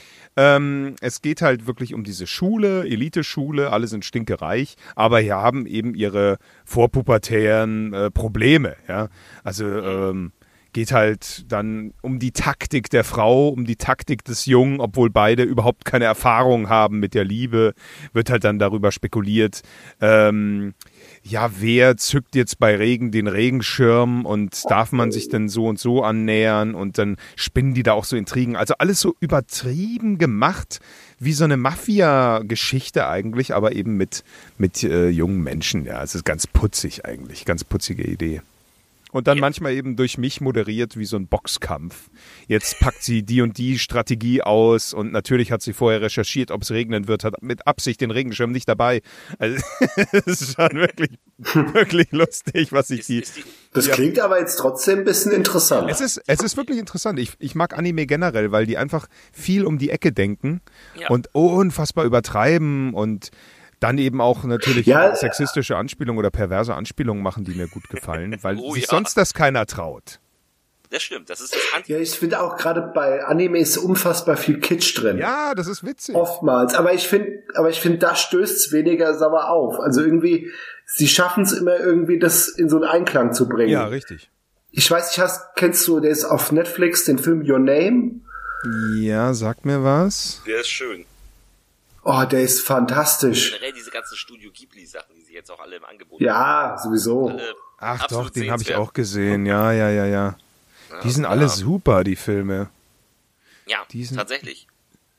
Ähm, es geht halt wirklich um diese Schule, Eliteschule, alle sind stinkereich, aber hier haben eben ihre vorpubertären äh, Probleme. Ja? Also ähm, geht halt dann um die Taktik der Frau, um die Taktik des Jungen, obwohl beide überhaupt keine Erfahrung haben mit der Liebe, wird halt dann darüber spekuliert, ähm, ja, wer zückt jetzt bei Regen den Regenschirm und darf man sich denn so und so annähern und dann spinnen die da auch so Intrigen. Also alles so übertrieben gemacht, wie so eine Mafia-Geschichte eigentlich, aber eben mit, mit äh, jungen Menschen. Ja, es ist ganz putzig eigentlich, ganz putzige Idee. Und dann Ja. manchmal eben durch mich moderiert wie so ein Boxkampf. Jetzt packt sie die und die Strategie aus und natürlich hat sie vorher recherchiert, ob es regnen wird, hat mit Absicht den Regenschirm nicht dabei. Also es ist schon wirklich, wirklich lustig, was sich Ist, die... ist die Das klingt aber jetzt trotzdem ein bisschen interessant. Es ist, es ist wirklich interessant. Ich, ich mag Anime generell, weil die einfach viel um die Ecke denken Ja. und unfassbar übertreiben und dann eben auch natürlich Ja. sexistische Anspielungen oder perverse Anspielungen machen, die mir gut gefallen, weil Oh sich ja. sonst das keiner traut. Das stimmt, das ist das Anti. Ja, ich finde auch gerade bei Animes unfassbar viel Kitsch drin. Ja, das ist witzig. Oftmals. Aber ich finde, aber ich finde, da stößt's weniger sauer auf. Also irgendwie, sie schaffen es immer irgendwie, das in so einen Einklang zu bringen. Ja, richtig. Ich weiß nicht, hast, kennst du, der ist auf Netflix, den Film Your Name? Ja, sag mir was. Der ist schön. Oh, der ist fantastisch. Generell diese ganzen Studio Ghibli-Sachen, die sie jetzt auch alle im Angebot Ja, sowieso. haben. Alle Ach absolut doch, den habe ich sehenswert. auch gesehen. Ja, ja, ja, ja. Die sind alle ja. super, die Filme. Ja, die sind- tatsächlich.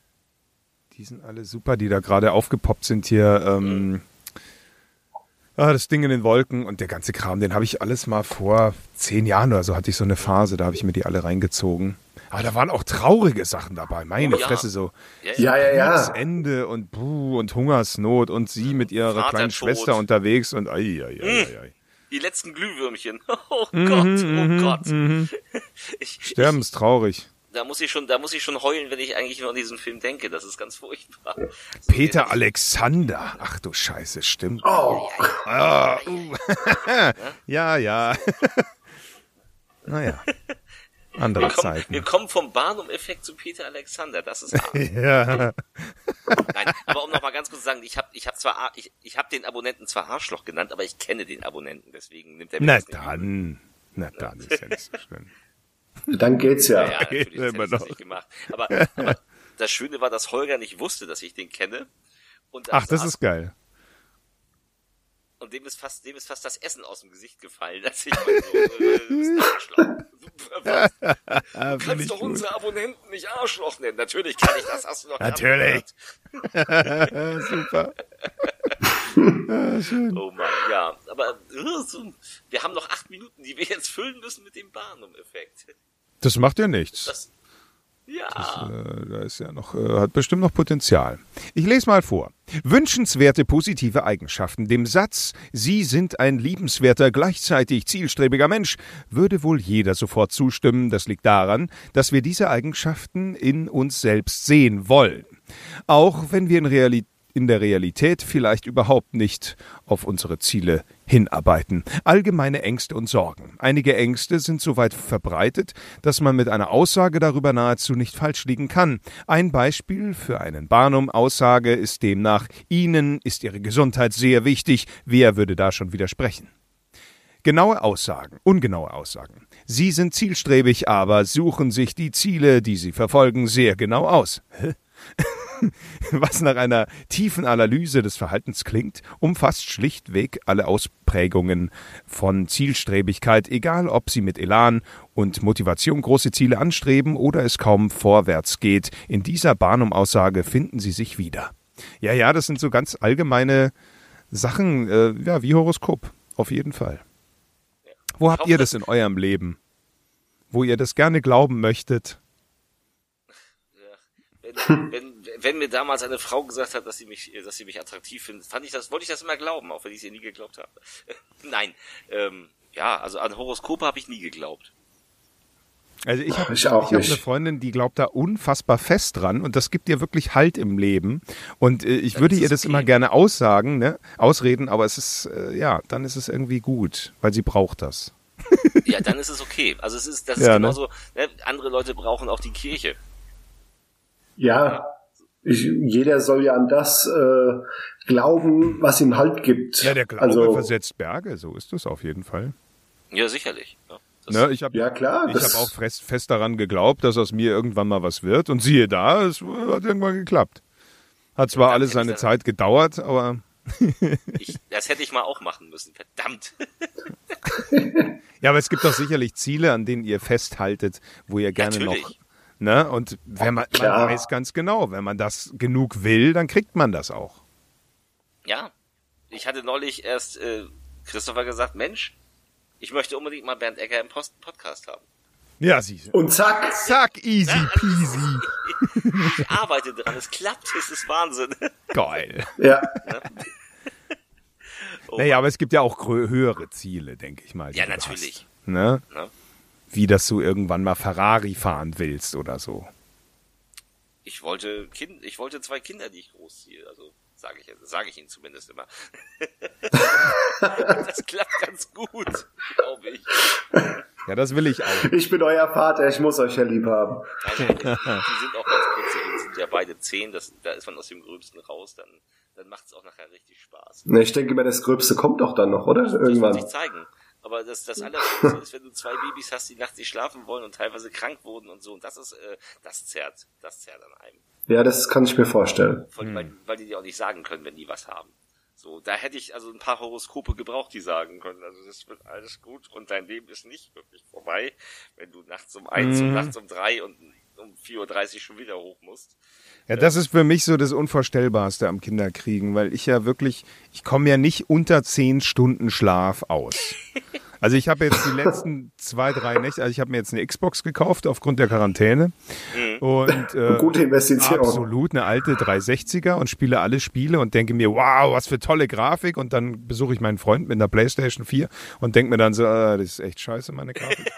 Die sind alle super, die da gerade aufgepoppt sind hier. Ähm, ah, das Ding in den Wolken und der ganze Kram, den habe ich alles mal vor zehn Jahren oder so, hatte ich so eine Phase, da habe ich mir die alle reingezogen. Aber da waren auch traurige Sachen dabei, meine Oh ja. Fresse, so Ja, ja, ja. Kriegsende und Buh und Hungersnot und sie mit ihrer Vater kleinen tot. Schwester unterwegs und ai, ai, ai, ai, ai. Die letzten Glühwürmchen. Oh Mhm, Gott, oh Gott. Ich, Sterben ist traurig. ich, da muss ich schon, da muss ich schon heulen, wenn ich eigentlich nur an diesen Film denke. Das ist ganz furchtbar. So, Peter jetzt, Alexander. Ach du Scheiße, stimmt. Oh. Ah, uh. ja, ja. Naja. Andere wir, kommen, Zeiten. wir kommen vom Barnum-Effekt zu Peter Alexander. Das ist hart. Ja. Nein, aber um noch mal ganz kurz zu sagen, ich habe ich hab zwar ich, ich habe den Abonnenten zwar Arschloch genannt, aber ich kenne den Abonnenten, deswegen nimmt er mir Na das nicht dann. Na dann ist ja nicht so schlimm. Dann geht's ja. Ja, ja, natürlich Geht hätte immer ich das noch. nicht gemacht. Aber, aber das Schöne war, dass Holger nicht wusste, dass ich den kenne. Und Ach, das saß, ist geil. Und dem ist fast, dem ist fast das Essen aus dem Gesicht gefallen, dass ich mal so, äh, du bist ein Arschloch. Was? Du kannst doch unsere Abonnenten nicht Arschloch nennen. Natürlich kann ich das, hast du noch Natürlich. Super. Ja, schön. Oh Mann, ja. Aber äh, so, wir haben noch acht Minuten, die wir jetzt füllen müssen mit dem Barnum-Effekt. Das macht ja nichts. Das, ja. Das, äh, da ist ja noch, äh, hat bestimmt noch Potenzial. Ich lese mal vor. Wünschenswerte positive Eigenschaften. Dem Satz, Sie sind ein liebenswerter, gleichzeitig zielstrebiger Mensch, würde wohl jeder sofort zustimmen. Das liegt daran, dass wir diese Eigenschaften in uns selbst sehen wollen. Auch wenn wir in Realität in der Realität vielleicht überhaupt nicht auf unsere Ziele hinarbeiten. Allgemeine Ängste und Sorgen. Einige Ängste sind so weit verbreitet, dass man mit einer Aussage darüber nahezu nicht falsch liegen kann. Ein Beispiel für einen Barnum-Aussage ist demnach, Ihnen ist Ihre Gesundheit sehr wichtig. Wer würde da schon widersprechen? Genaue Aussagen, ungenaue Aussagen. Sie sind zielstrebig, aber suchen sich die Ziele, die Sie verfolgen, sehr genau aus. Was nach einer tiefen Analyse des Verhaltens klingt, umfasst schlichtweg alle Ausprägungen von Zielstrebigkeit, egal ob sie mit Elan und Motivation große Ziele anstreben oder es kaum vorwärts geht. In dieser Barnum-Aussage finden Sie sich wieder. Ja, ja, das sind so ganz allgemeine Sachen, äh, ja, wie Horoskop, auf jeden Fall. Wo habt ihr das in eurem Leben? Wo ihr das gerne glauben möchtet? Wenn, wenn, wenn mir damals eine Frau gesagt hat, dass sie mich, dass sie mich attraktiv findet, fand ich das, wollte ich das immer glauben, auch wenn ich es ihr nie geglaubt habe. Nein, ähm, ja, also an Horoskope habe ich nie geglaubt. Also ich habe ich ich auch hab nicht. eine Freundin, die glaubt da unfassbar fest dran und das gibt ihr wirklich Halt im Leben. Und äh, ich würde ist ihr das okay. immer gerne aussagen, ne, ausreden, aber es ist, äh, ja, dann ist es irgendwie gut, weil sie braucht das. Ja, dann ist es okay. Also es ist, das ist Ja, genauso, ne? Andere Leute brauchen auch die Kirche. Ja, ich, jeder soll ja an das äh, glauben, was ihm Halt gibt. Ja, der Glaube also, versetzt Berge, so ist es auf jeden Fall. Ja, sicherlich. Ja, das Ne, ich habe Ja, klar, ich das- hab auch fest, fest daran geglaubt, dass aus mir irgendwann mal was wird. Und siehe da, es hat irgendwann geklappt. Hat zwar Ja, alles kenn ich seine das. Zeit gedauert, aber ich, das hätte ich mal auch machen müssen. Verdammt. ja, aber es gibt doch sicherlich Ziele, an denen ihr festhaltet, wo ihr gerne Natürlich. noch. Ne? Und wenn man, man Klar. weiß ganz genau, wenn man das genug will, dann kriegt man das auch. Ja. Ich hatte neulich erst äh, Christopher gesagt, Mensch, ich möchte unbedingt mal Bernd Egger im Post Podcast haben. Ja, siehst du. und zack, Zack, easy peasy. Ich arbeite dran, es klappt, es ist Wahnsinn. Geil. ja, Oh, Naja, aber es gibt ja auch grö- höhere Ziele, denke ich mal. die ja, du natürlich. Hast, ne? Ne? Wie, dass du irgendwann mal Ferrari fahren willst oder so. Ich wollte Kind, ich wollte zwei Kinder, die ich großziehe. Also sage ich, sage ich Ihnen zumindest immer. Das klappt ganz gut, glaube ich. Ja, das will ich auch. ich bin euer Vater, ich muss euch ja lieb haben. Also, die sind auch ganz putzig, die sind ja beide zehn, das, da ist man aus dem Gröbsten raus, dann, dann macht es auch nachher richtig Spaß. Ne, ich denke immer, das Gröbste kommt doch dann noch, oder? Das wird Irgendwann. sich zeigen. Aber das, das Allerschlimmste ist, wenn du zwei Babys hast, die nachts nicht schlafen wollen und teilweise krank wurden und so, und das ist, äh, das zerrt, das zerrt an einem. Ja, das kann ich mir vorstellen. Vor allem, weil, weil die dir auch nicht sagen können, wenn die was haben. So, da hätte ich also ein paar Horoskope gebraucht, die sagen können, also das wird alles gut und dein Leben ist nicht wirklich vorbei, wenn du nachts um eins und nachts um drei und um vier Uhr dreißig schon wieder hoch musst. Ja, das ist für mich so das Unvorstellbarste am Kinderkriegen, weil ich ja wirklich, ich komme ja nicht unter zehn Stunden Schlaf aus. Also ich habe jetzt die letzten zwei, drei Nächte, also ich habe mir jetzt eine Xbox gekauft aufgrund der Quarantäne. Und äh, Gute Investition. absolut eine alte dreihundertsechziger und spiele alle Spiele und denke mir, wow, was für tolle Grafik. Und dann besuche ich meinen Freund mit einer PlayStation vier und denke mir dann so, ah, das ist echt scheiße, meine Grafik.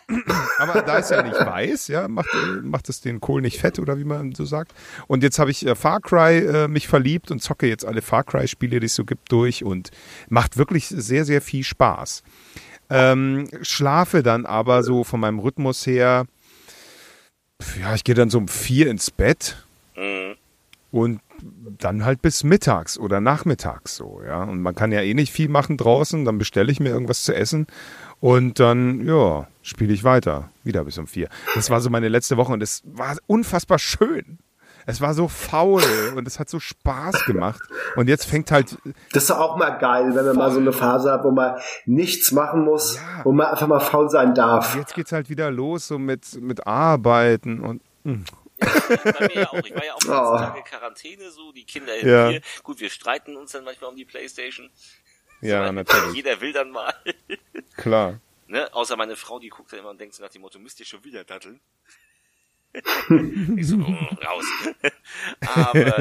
Aber da es ja nicht weiß, ja, macht, macht es den Kohl nicht fett oder wie man so sagt. Und jetzt habe ich äh, Far Cry äh, mich verliebt und zocke jetzt alle Far Cry Spiele, die es so gibt, durch und macht wirklich sehr, sehr viel Spaß. Ähm, schlafe dann aber so von meinem Rhythmus her, ja, ich gehe dann so um vier ins Bett Mhm. und dann halt bis mittags oder nachmittags so, ja. Und man kann ja eh nicht viel machen draußen, dann bestelle ich mir irgendwas zu essen und dann, ja, spiele ich weiter. Wieder bis um vier. Das war so meine letzte Woche und es war unfassbar schön. Es war so faul und es hat so Spaß gemacht. Und jetzt fängt halt... Das ist doch auch mal geil, wenn man mal so eine Phase hat, wo man nichts machen muss, Ja. wo man einfach mal faul sein darf. Jetzt geht's halt wieder los so mit, mit Arbeiten und... Mh. Bei mir ja auch. Ich war ja auch Oh. vierzehn Tage Quarantäne, so, die Kinder Ja. hier. Gut, wir streiten uns dann manchmal um die Playstation. Ja, Weil natürlich. Jeder will dann mal. Klar. Ne? Außer meine Frau, die guckt dann immer und denkt so nach dem Motto, müsst ihr schon wieder datteln? Ich so, oh, raus. aber,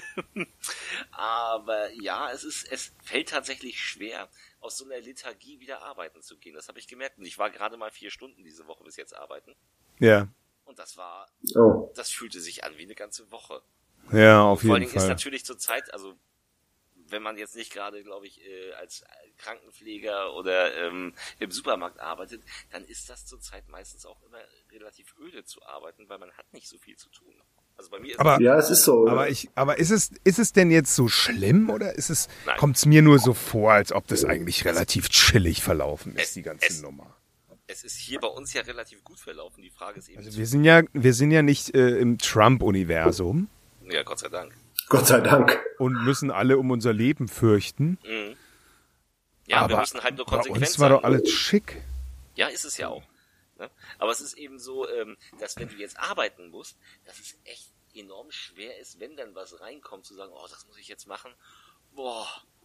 aber ja, es ist, es fällt tatsächlich schwer, aus so einer Lethargie wieder arbeiten zu gehen. Das habe ich gemerkt. Und ich war gerade mal vier Stunden diese Woche bis jetzt arbeiten. Ja. Und das war, Oh. das fühlte sich an wie eine ganze Woche. Ja, auf Vor allen jeden Dingen ist Fall. natürlich zur Zeit, also wenn man jetzt nicht gerade, glaube ich, äh, als Krankenpfleger oder ähm, im Supermarkt arbeitet, dann ist das zur Zeit meistens auch immer relativ öde zu arbeiten, weil man hat nicht so viel zu tun. Also bei mir ist Aber- Ja, es ist so. Aber ich, aber ist es, ist es denn jetzt so schlimm oder ist es, Nein. kommt es mir nur so vor, als ob das eigentlich relativ chillig verlaufen ist, Es- die ganze es- Nummer? es ist hier bei uns ja relativ gut verlaufen. Die Frage ist eben, Also wir sind ja, wir sind ja nicht äh, im Trump-Universum ja, Gott sei Dank. Gott sei Dank. und müssen alle um unser Leben fürchten. Mhm. Ja, aber wir müssen halt nur bei konsequent uns war sein. doch alles schick. Ja, ist es ja auch. Ne? Aber es ist eben so, ähm, dass wenn du jetzt arbeiten musst, dass es echt enorm schwer ist, wenn dann was reinkommt, zu sagen, oh, das muss ich jetzt machen. Boah.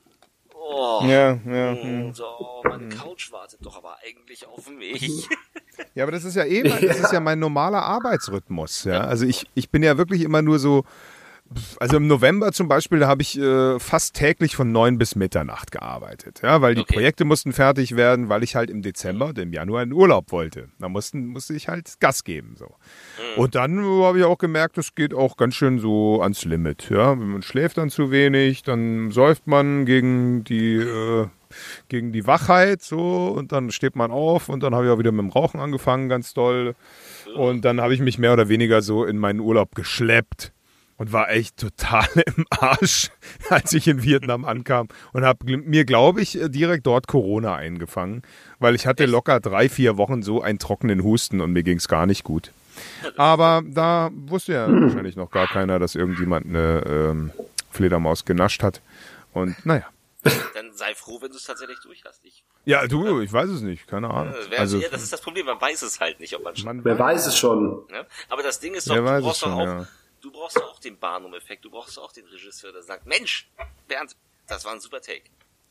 Oh. Ja, ja. Und so, oh, meine Couch wartet doch aber eigentlich auf mich. Ja, aber das ist ja eh, mein, das ist ja mein normaler Arbeitsrhythmus. Ja, also ich, ich bin ja wirklich immer nur so. Also im November zum Beispiel, da habe ich äh, fast täglich von neun bis Mitternacht gearbeitet, ja, weil die Okay. Projekte mussten fertig werden, weil ich halt im Dezember und im Januar in Urlaub wollte. Da mussten, musste ich halt Gas geben, so. Und dann habe ich auch gemerkt, das geht auch ganz schön so ans Limit, ja. Wenn man schläft dann zu wenig, dann säuft man gegen die, äh, gegen die Wachheit, so, und dann steht man auf und dann habe ich auch wieder mit dem Rauchen angefangen, ganz doll. Und dann habe ich mich mehr oder weniger so in meinen Urlaub geschleppt. Und war echt total im Arsch, als ich in Vietnam ankam. Und habe mir, glaube ich, direkt dort Corona eingefangen. Weil ich hatte locker drei, vier Wochen so einen trockenen Husten und mir ging es gar nicht gut. Aber da wusste ja wahrscheinlich noch gar keiner, dass irgendjemand eine ähm, Fledermaus genascht hat. Und naja. Dann sei froh, wenn du es tatsächlich durch hast. Ich, Ja, du, ich weiß es nicht, keine Ahnung. das, wäre Also, ja, das ist das Problem, man weiß es halt nicht, ob man schon. man Wer weiß es schon. Ne? Aber das Ding ist doch, Wer du weiß es brauchst doch schon, auch, ja. du brauchst doch auch den Barnum-Effekt, du brauchst doch auch den Regisseur, der sagt, Mensch, Bernd, das war ein super Take.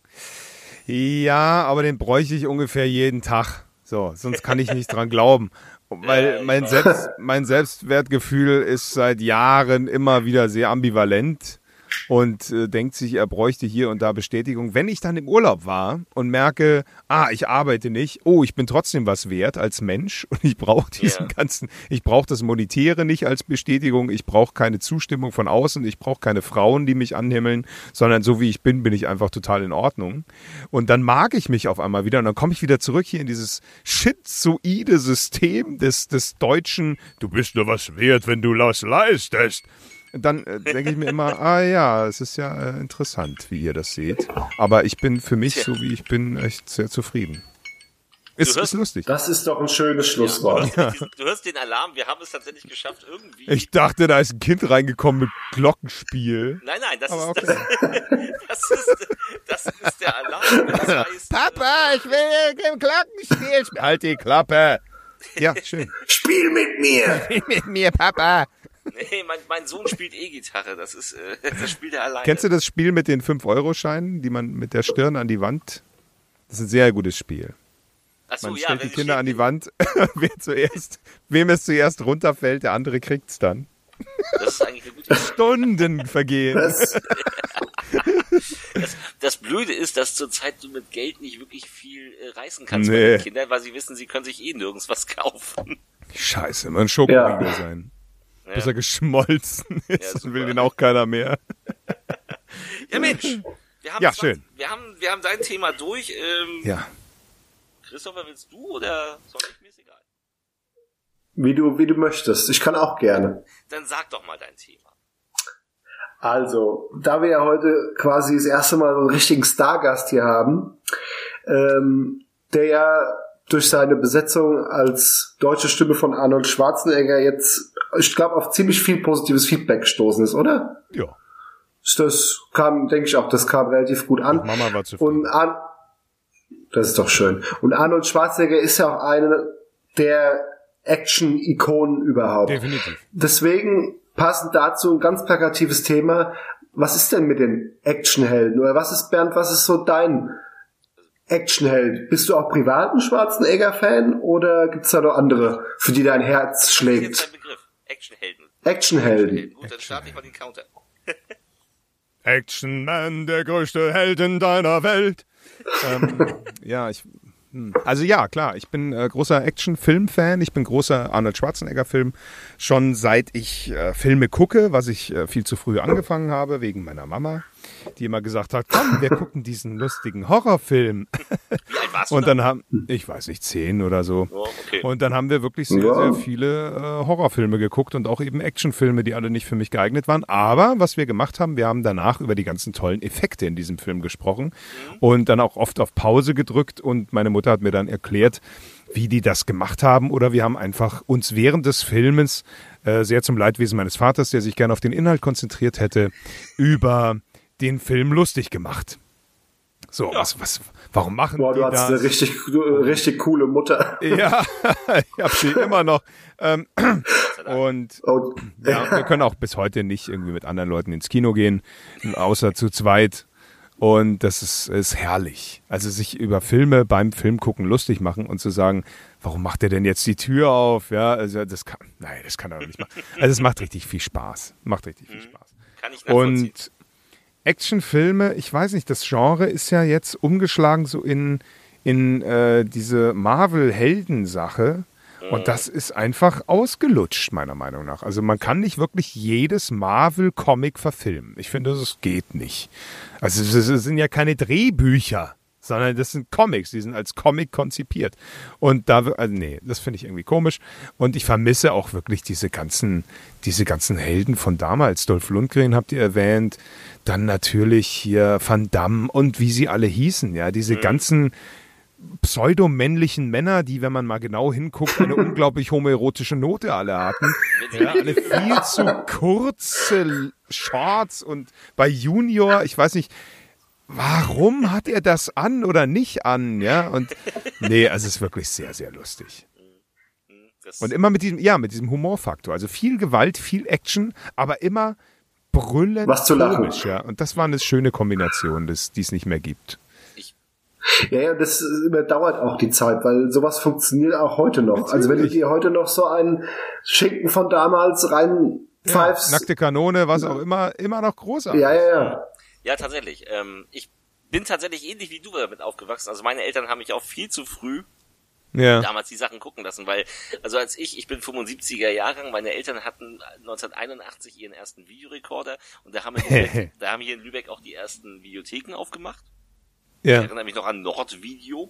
Ja, aber den bräuchte ich ungefähr jeden Tag. So, sonst kann ich nicht dran glauben. Weil Ja, ich mein, weiß. Selbst, mein Selbstwertgefühl ist seit Jahren immer wieder sehr ambivalent und äh, denkt sich, er bräuchte hier und da Bestätigung. Wenn ich dann im Urlaub war und merke, ah, ich arbeite nicht, oh, ich bin trotzdem was wert als Mensch und ich brauche diesen Ja. ganzen, ich brauche das Monetäre nicht als Bestätigung, ich brauche keine Zustimmung von außen, ich brauche keine Frauen, die mich anhimmeln, sondern so wie ich bin, bin ich einfach total in Ordnung. Und dann mag ich mich auf einmal wieder und dann komme ich wieder zurück hier in dieses schizoide System des, des Deutschen, du bist nur was wert, wenn du was leistest. Dann äh, denke ich mir immer, ah ja, es ist ja äh, interessant, wie ihr das seht. Aber ich bin für mich, so wie ich bin, echt sehr zufrieden. Ist, Du hörst- ist lustig. Das ist doch ein schönes Du Schlusswort. hörst, diesen, du hörst den Alarm, wir haben es tatsächlich geschafft, irgendwie. Ich dachte, da ist ein Kind reingekommen mit Glockenspiel. Nein, nein, das Aber ist, das, das ist, das ist der Alarm. Das heißt, Papa, ich will im Glockenspiel spielen. Halt die Klappe. Ja, schön. Spiel mit mir! Mit mir, Papa. nee, mein, mein Sohn spielt E-Gitarre, das ist, äh, das spielt er alleine. Kennst du das Spiel mit den fünf Euro Scheinen, die man mit der Stirn an die Wand? Das ist ein sehr gutes Spiel. Achso, Man ja, stellt wenn die es Kinder steht- an die Wand. Wer zuerst, wem es zuerst runterfällt, der andere kriegt's dann. Das ist eigentlich eine gute Idee. Stunden vergehen. Das, Das, das Blöde ist, ist, dass zurzeit du mit Geld nicht wirklich viel äh, reißen kannst Nee. bei den Kindern, weil sie wissen, sie können sich eh nirgends was kaufen. Scheiße, immer ein Schokoriegel Ja. sein. Ja. Bis er geschmolzen ist, Ja, dann super. will den auch keiner mehr. Ja, Mensch. Wir haben Ja, zwanzig schön. Wir haben, wir haben dein Thema durch. Ähm, Ja. Christopher, willst du oder soll ich? Mir ist egal. Wie du, wie du möchtest. Ich kann auch gerne. Dann sag doch mal dein Thema. Also, da wir ja heute quasi das erste Mal so einen richtigen Stargast hier haben, ähm, der ja durch seine Besetzung als deutsche Stimme von Arnold Schwarzenegger jetzt, ich glaube, auf ziemlich viel positives Feedback gestoßen ist, oder? Ja. Das kam, denke ich auch, das kam relativ gut an. Mama war zufrieden. Und Ar- das ist doch schön. Und Arnold Schwarzenegger ist ja auch eine der Action-Ikonen überhaupt. Definitiv. Deswegen passend dazu ein ganz plakatives Thema. Was ist denn mit den Actionhelden? Oder was ist, Bernd, was ist so dein Actionheld? Bist du auch privat ein Schwarzenegger-Fan oder gibt's da noch andere, für die dein Herz Das ist jetzt schlägt? dein Begriff. Actionhelden. Actionhelden. Gut, dann starte ich mal den Counter. Action Man, der größte Held in deiner Welt. ähm, ja, ich. hm. Also ja, klar, ich bin äh, großer Action-Film-Fan. Ich bin großer Arnold Schwarzenegger-Film. Schon seit ich äh, Filme gucke, was ich äh, viel zu früh angefangen habe, wegen meiner Mama, die immer gesagt hat, komm, wir gucken diesen lustigen Horrorfilm. Wie alt warst du Und da? dann haben, ich weiß nicht, zehn oder so. Oh, okay. Und dann haben wir wirklich sehr, Ja. sehr viele äh, Horrorfilme geguckt und auch eben Actionfilme, die alle nicht für mich geeignet waren. Aber was wir gemacht haben, wir haben danach über die ganzen tollen Effekte in diesem Film gesprochen und dann auch oft auf Pause gedrückt und meine Mutter hat mir dann erklärt, wie die das gemacht haben. Oder wir haben einfach uns während des Filmes, äh, sehr zum Leidwesen meines Vaters, der sich gerne auf den Inhalt konzentriert hätte, über den Film lustig gemacht. So, Ja. was, was, warum machen Boah, die du hast das? eine richtig, richtig coole Mutter. Ja, ich habe sie immer noch. Ähm, und Oh, ja, wir können auch bis heute nicht irgendwie mit anderen Leuten ins Kino gehen, außer zu zweit. Und das ist, ist herrlich. Also sich über Filme beim Film gucken lustig machen und zu sagen, warum macht er denn jetzt die Tür auf? Ja, also das kann, nein, das kann er doch nicht machen. Also es macht richtig viel Spaß. Macht richtig viel Spaß. Kann ich nachvollziehen. Und Actionfilme, ich weiß nicht, das Genre ist ja jetzt umgeschlagen so in, in äh, diese Marvel-Helden-Sache. Und das ist einfach ausgelutscht, meiner Meinung nach. Also man kann nicht wirklich jedes Marvel-Comic verfilmen. Ich finde, das geht nicht. Also es sind ja keine Drehbücher, sondern das sind Comics, die sind als Comic konzipiert. Und da, also nee, das finde ich irgendwie komisch. Und ich vermisse auch wirklich diese ganzen, diese ganzen Helden von damals. Dolph Lundgren habt ihr erwähnt, dann natürlich hier Van Damme und wie sie alle hießen, ja, diese ganzen pseudomännlichen Männer, die, wenn man mal genau hinguckt, eine unglaublich homoerotische Note alle hatten. Ja, alle viel zu kurze Shorts und bei Junior, ich weiß nicht, warum hat er das an oder nicht an, ja? Und nee, also es ist wirklich sehr, sehr lustig. Das, Und immer mit diesem, ja, mit diesem Humorfaktor. Also viel Gewalt, viel Action, aber immer brüllend Was zu lachen. komisch, ja. Und das war eine schöne Kombination, das, die es nicht mehr gibt. ja, ja, das überdauert auch die Zeit, weil sowas funktioniert auch heute noch. Natürlich. Also wenn du dir heute noch so einen Schinken von damals rein Ja, pfeifst. nackte Kanone, was auch immer, immer noch großartig. Ja, ja, ja. ja, tatsächlich. Ähm, ich bin tatsächlich ähnlich wie du damit aufgewachsen. Also meine Eltern haben mich auch viel zu früh Ja. damals die Sachen gucken lassen, weil, also als ich, ich bin fünfundsiebziger Jahrgang, meine Eltern hatten neunzehnhunderteinundachtzig ihren ersten Videorekorder und da haben, wir in Lübeck, da haben hier in Lübeck auch die ersten Videotheken aufgemacht. Ich Ja. erinnere mich noch an Nordvideo.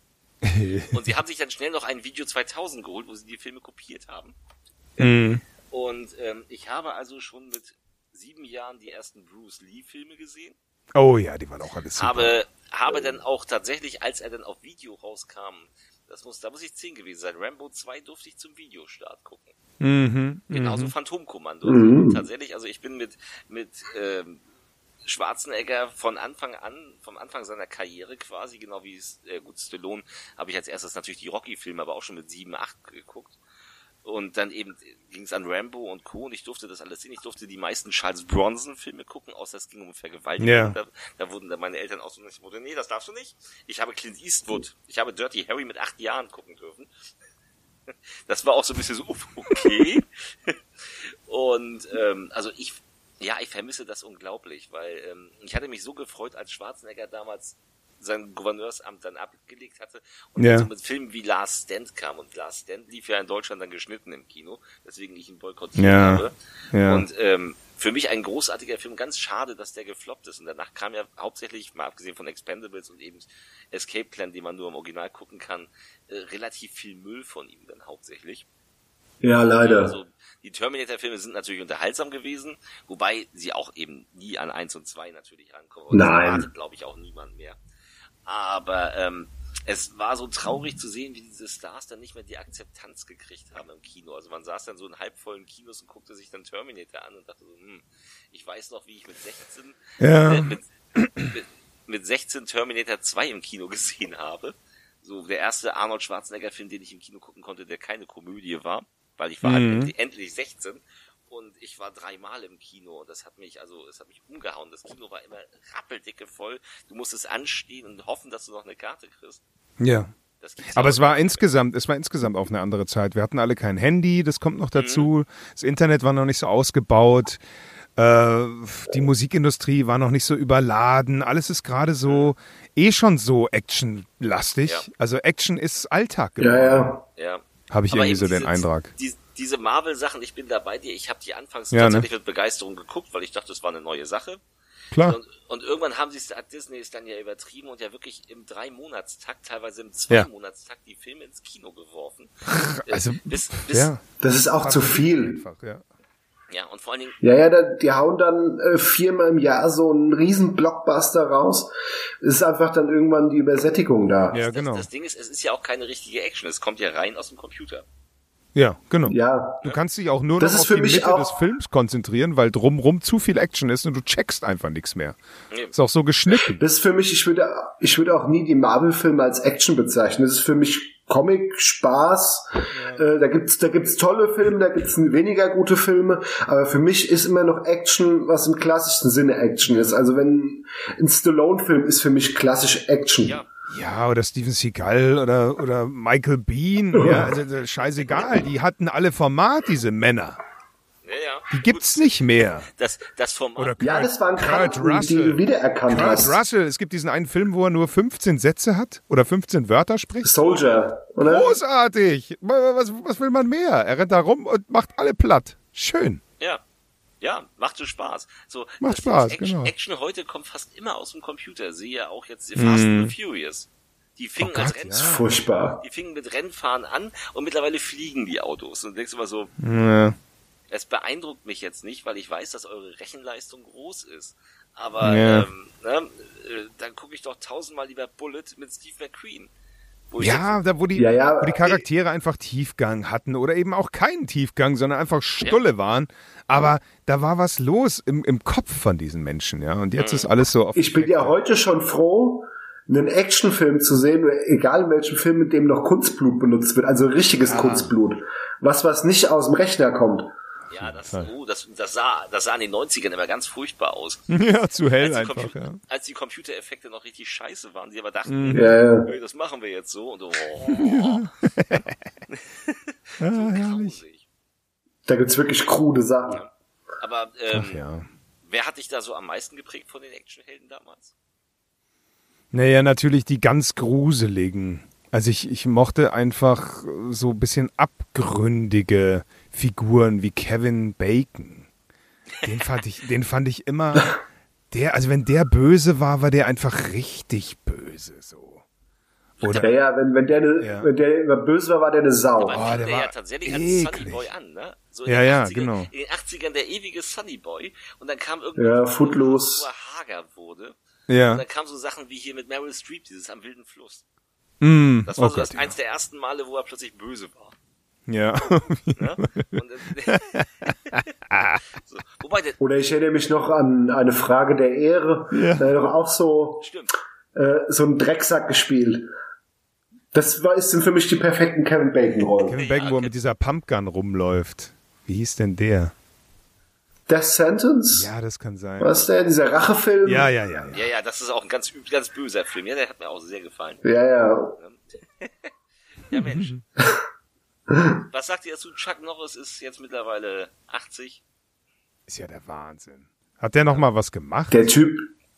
Und sie haben sich dann schnell noch ein Video zweitausend geholt, wo sie die Filme kopiert haben. Mhm. Und ähm, ich habe also schon mit sieben Jahren die ersten Bruce Lee-Filme gesehen. Oh ja, die waren auch alles super. Habe, habe dann auch tatsächlich, als er dann auf Video rauskam, das muss, da muss ich zehn gewesen sein, Rambo zwei durfte ich zum Videostart gucken. Mhm. Genauso Phantomkommando. Mhm. Tatsächlich, also ich bin mit, mit ähm, Schwarzenegger von Anfang an, vom Anfang seiner Karriere quasi, genau wie es, äh, gut, Stallone, habe ich als erstes natürlich die Rocky-Filme, aber auch schon mit sieben, acht geguckt. Und dann eben ging es an Rambo und Co. und ich durfte das alles sehen. Ich durfte die meisten Charles Bronson-Filme gucken, außer es ging um Vergewaltigung. Ja. Da, da wurden dann meine Eltern auch so, ich wurde, nee, das darfst du nicht. Ich habe Clint Eastwood, ich habe Dirty Harry mit acht Jahren gucken dürfen. Das war auch so ein bisschen so, okay. Und ähm, also ich, ja, ich vermisse das unglaublich, weil ähm, ich hatte mich so gefreut, als Schwarzenegger damals sein Gouverneursamt dann abgelegt hatte und ja. so mit Filmen wie Last Stand kam. Und Last Stand lief ja in Deutschland dann geschnitten im Kino, deswegen ich ihn boykottiert ja. habe. Ja. Und ähm, für mich ein großartiger Film, ganz schade, dass der gefloppt ist. Und danach kam ja hauptsächlich, mal abgesehen von Expendables und eben Escape Plan, den man nur im Original gucken kann, äh, relativ viel Müll von ihm dann hauptsächlich. Ja, leider. Also die Terminator-Filme sind natürlich unterhaltsam gewesen, wobei sie auch eben nie an eins und zwei natürlich rankommen. Und Nein. das erwartet, glaube ich, auch niemand mehr. Aber ähm, es war so traurig zu sehen, wie diese Stars dann nicht mehr die Akzeptanz gekriegt haben im Kino. Also man saß dann so in halbvollen Kinos und guckte sich dann Terminator an und dachte so, hm, ich weiß noch, wie ich mit sechzehn Ja. äh, mit, mit, mit sechzehn Terminator zwei im Kino gesehen habe. So der erste Arnold Schwarzenegger-Film, den ich im Kino gucken konnte, der keine Komödie war, weil ich war Mhm. halt endlich, endlich sechzehn und ich war dreimal im Kino und das hat mich, also es hat mich umgehauen. Das Kino war immer rappeldicke voll. Du musstest anstehen und hoffen, dass du noch eine Karte kriegst. Ja. Das gibt's Aber ja es auch war nicht. insgesamt, es war insgesamt auch eine andere Zeit. Wir hatten alle kein Handy, das kommt noch dazu. Das Internet war noch nicht so ausgebaut. Äh, die Musikindustrie war noch nicht so überladen. Alles ist gerade so, eh schon so actionlastig. Ja. Also Action ist Alltag Ja, geworden. ja. Ja. Habe ich Aber irgendwie eben so den diese- Eindruck. Die, diese Marvel-Sachen, ich bin da bei dir, ich habe die anfangs Ja, tatsächlich ne? mit Begeisterung geguckt, weil ich dachte, das war eine neue Sache. Klar. Und, und irgendwann haben sie es, hat Disney es dann ja übertrieben und ja wirklich im Drei-Monatstakt, teilweise im Ja. Zwei-Monatstakt die Filme ins Kino geworfen. Also, Äh, bis, bis, ja. Das ist auch zu viel. Einfach, ja. ja, und vor allen Dingen, Ja, ja, da, die hauen dann äh, viermal im Jahr so einen riesen Blockbuster raus. Es ist einfach dann irgendwann die Übersättigung da. Ja, das, genau. das Ding ist, es ist ja auch keine richtige Action, es kommt ja rein aus dem Computer. Ja, genau. Ja, Du kannst dich auch nur Das noch ist auf für die mich Mitte auch- des Films konzentrieren, weil drumrum zu viel Action ist und du checkst einfach nichts mehr. Nee. Ist auch so geschnitten. das ist für mich, ich würde, ich würde auch nie die Marvel-Filme als Action bezeichnen. Das ist für mich Comic, Spaß. Äh, da gibt's, da gibt's tolle Filme, da gibt's weniger gute Filme. Aber für mich ist immer noch Action, was im klassischen Sinne Action ist. Also wenn ein Stallone-Film ist für mich klassisch Action. Ja. Ja, oder Steven Seagal oder, oder Michael Bean. Ja, also, also scheißegal. Die hatten alle Format, diese Männer. Ja, ja. Die gibt's nicht mehr. Das, das Format. Oder Ja, das waren Kurt Charaktere, die Russell. du wiedererkannt Kurt hast. Russell. Es gibt diesen einen Film, wo er nur fünfzehn Sätze hat oder fünfzehn Wörter spricht. Soldier, oder? Großartig. Was, was will man mehr? Er rennt da rum und macht alle platt. Schön. Ja. Ja, machte Spaß. So, Macht das Spaß, Action, genau. Action heute kommt fast immer aus dem Computer. Sehe auch jetzt die Fast and the Furious. Die fingen Oh als Gott, Rennfahren, ja. Furchtbar. die fingen mit Rennfahren an und mittlerweile fliegen die Autos. Und du denkst immer so, Ja. es beeindruckt mich jetzt nicht, weil ich weiß, dass eure Rechenleistung groß ist. Aber Ja. ähm, ne, äh, dann gucke ich doch tausendmal lieber Bullet mit Steve McQueen. Wo ich Ja, da wo die, Ja, ja, wo die Charaktere einfach Tiefgang hatten oder eben auch keinen Tiefgang, sondern einfach Stulle waren. Aber da war was los im, im Kopf von diesen Menschen, ja. Und jetzt ist alles so auf. Ich bin ja heute schon froh, einen Actionfilm zu sehen, egal in welchem Film, in dem noch Kunstblut benutzt wird, also richtiges Kunstblut. Was, was nicht aus dem Rechner kommt. Ja, das, oh, das, das, sah, das sah in den neunzigern immer ganz furchtbar aus. Ja, zu hell Als die, einfach, Compu- ja. als die Computereffekte noch richtig scheiße waren, die aber dachten, Ja, ja. hey, das machen wir jetzt so und so. Ja, so herrlich. grausig. Da gibt's wirklich krude Sachen. Aber ähm, Ach ja. wer hat dich da so am meisten geprägt von den Actionhelden damals? Naja, natürlich die ganz gruseligen. Also ich, ich mochte einfach so ein bisschen abgründige Figuren wie Kevin Bacon. Den fand ich, den fand ich immer, der, also wenn der böse war, war der einfach richtig böse, so. Oder? Ja, ja, wenn, wenn der, ne, Ja. wenn der immer böse war, war der eine Sau. Man Oh, fing der der war ja tatsächlich als eklig. Sunny Boy an, ne? So in Ja, den ja, achtzigern, genau. In den achtzigern der ewige Sunny Boy und dann kam irgendwie, Ja, wo Footloose. er hager wurde. Ja. Und dann kamen so Sachen wie hier mit Meryl Streep, dieses Am wilden Fluss. Mm, Das war oh so Gott, das eins der ersten Male, wo er plötzlich böse war. ja. Ne? Und, äh, so, wobei, der, Oder ich erinnere mich noch an eine Frage der Ehre. Ja. Da hat er doch auch so, stimmt. äh, so einen Drecksack gespielt. Das war, ist sind für mich die perfekten Kevin Bacon-Rollen. Kevin Bacon, wo er mit dieser Pumpgun rumläuft. Wie hieß denn der? Death Sentence? Ja, das kann sein. Was ist der? Dieser Rachefilm? Ja, ja, ja, ja. Ja, ja, das ist auch ein ganz, üb- ganz böser Film. Ja, der hat mir auch sehr gefallen. Ja, ja. Ja, Mensch. Was sagt ihr dazu? Chuck Norris ist jetzt mittlerweile achtzig. Ist ja der Wahnsinn. Hat der noch mal was gemacht? Der Typ,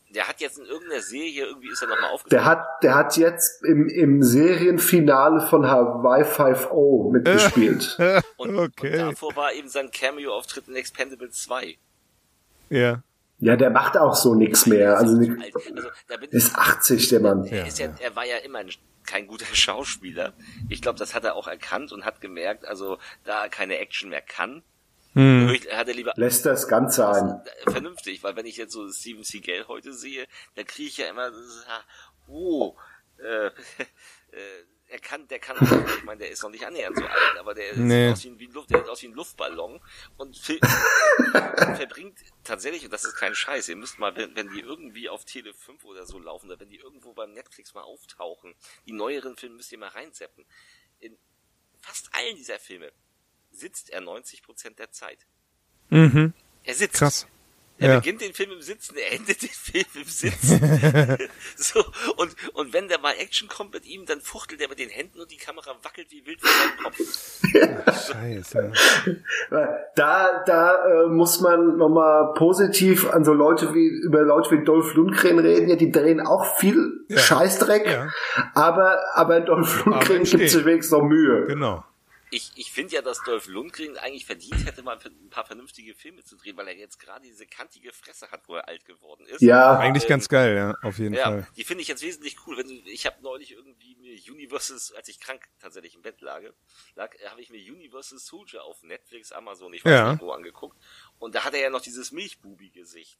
Der hat jetzt in irgendeiner Serie, irgendwie ist er nochmal aufgetaucht. Der hat, der hat jetzt im, im Serienfinale von Hawaii Five-O mitgespielt. und, okay. und davor war eben sein Cameo-Auftritt in Expendables zwei. Ja. Ja, der macht auch so nichts mehr. Also, also da bin ist achtzig, der Mann. Er, ist ja, er war ja immer ein, kein guter Schauspieler. Ich glaube, das hat er auch erkannt und hat gemerkt, also da er keine Action mehr kann, hm. hat er lieber lässt das Ganze ein. Vernünftig, weil wenn ich jetzt so Steven Seagal heute sehe, da kriege ich ja immer oh, äh, äh, er kann, der kann auch, ich meine, der ist noch nicht annähernd so alt, aber der nee. sieht aus wie ein, Luft, der sieht aus wie ein Luftballon und verbringt tatsächlich, und das ist kein Scheiß, ihr müsst mal, wenn, wenn die irgendwie auf Tele fünf oder so laufen, oder wenn die irgendwo beim Netflix mal auftauchen, die neueren Filme müsst ihr mal reinzappen. In fast allen dieser Filme sitzt er neunzig Prozent der Zeit. Mhm. Er sitzt. Krass. Er ja. beginnt den Film im Sitzen, er endet den Film im Sitzen. so, und, und wenn da mal Action kommt mit ihm, dann fuchtelt er mit den Händen und die Kamera wackelt wie wild vor seinem Kopf. Scheiße. Da, da äh, muss man nochmal positiv an so Leute wie, über Leute wie Dolph Lundgren reden, ja, die drehen auch viel ja. Scheißdreck, ja. aber, aber Dolph Lundgren gibt sich wenigstens noch Mühe. Genau. Ich, ich finde ja, dass Dolph Lundgren eigentlich verdient hätte, mal ein paar vernünftige Filme zu drehen, weil er jetzt gerade diese kantige Fresse hat, wo er alt geworden ist. Ja. Eigentlich ähm, ganz geil, ja, auf jeden ja, Fall. Die finde ich jetzt wesentlich cool. Wenn du, ich habe neulich irgendwie mir Universal, als ich krank tatsächlich im Bett lag, lag habe ich mir Universal Soldier auf Netflix, Amazon, ich weiß ja. nicht wo, angeguckt. Und da hat er ja noch dieses Milchbubi-Gesicht.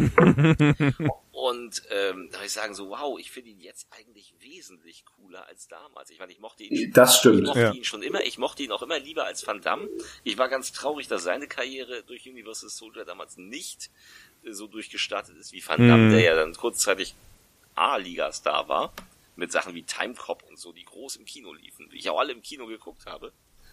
Und ähm, da würde ich sagen so, wow, ich finde ihn jetzt eigentlich wesentlich cooler als damals. Ich meine, ich mochte ihn schon, das stimmt. Ich mochte ja. ihn schon immer, ich mochte ihn auch immer lieber als Van Damme. Ich war ganz traurig, dass seine Karriere durch Universal Soldier damals nicht äh, so durchgestartet ist wie Van Damme, mhm. der ja dann kurzzeitig A-Liga-Star war, mit Sachen wie Time Cop und so, die groß im Kino liefen, die ich auch alle im Kino geguckt habe.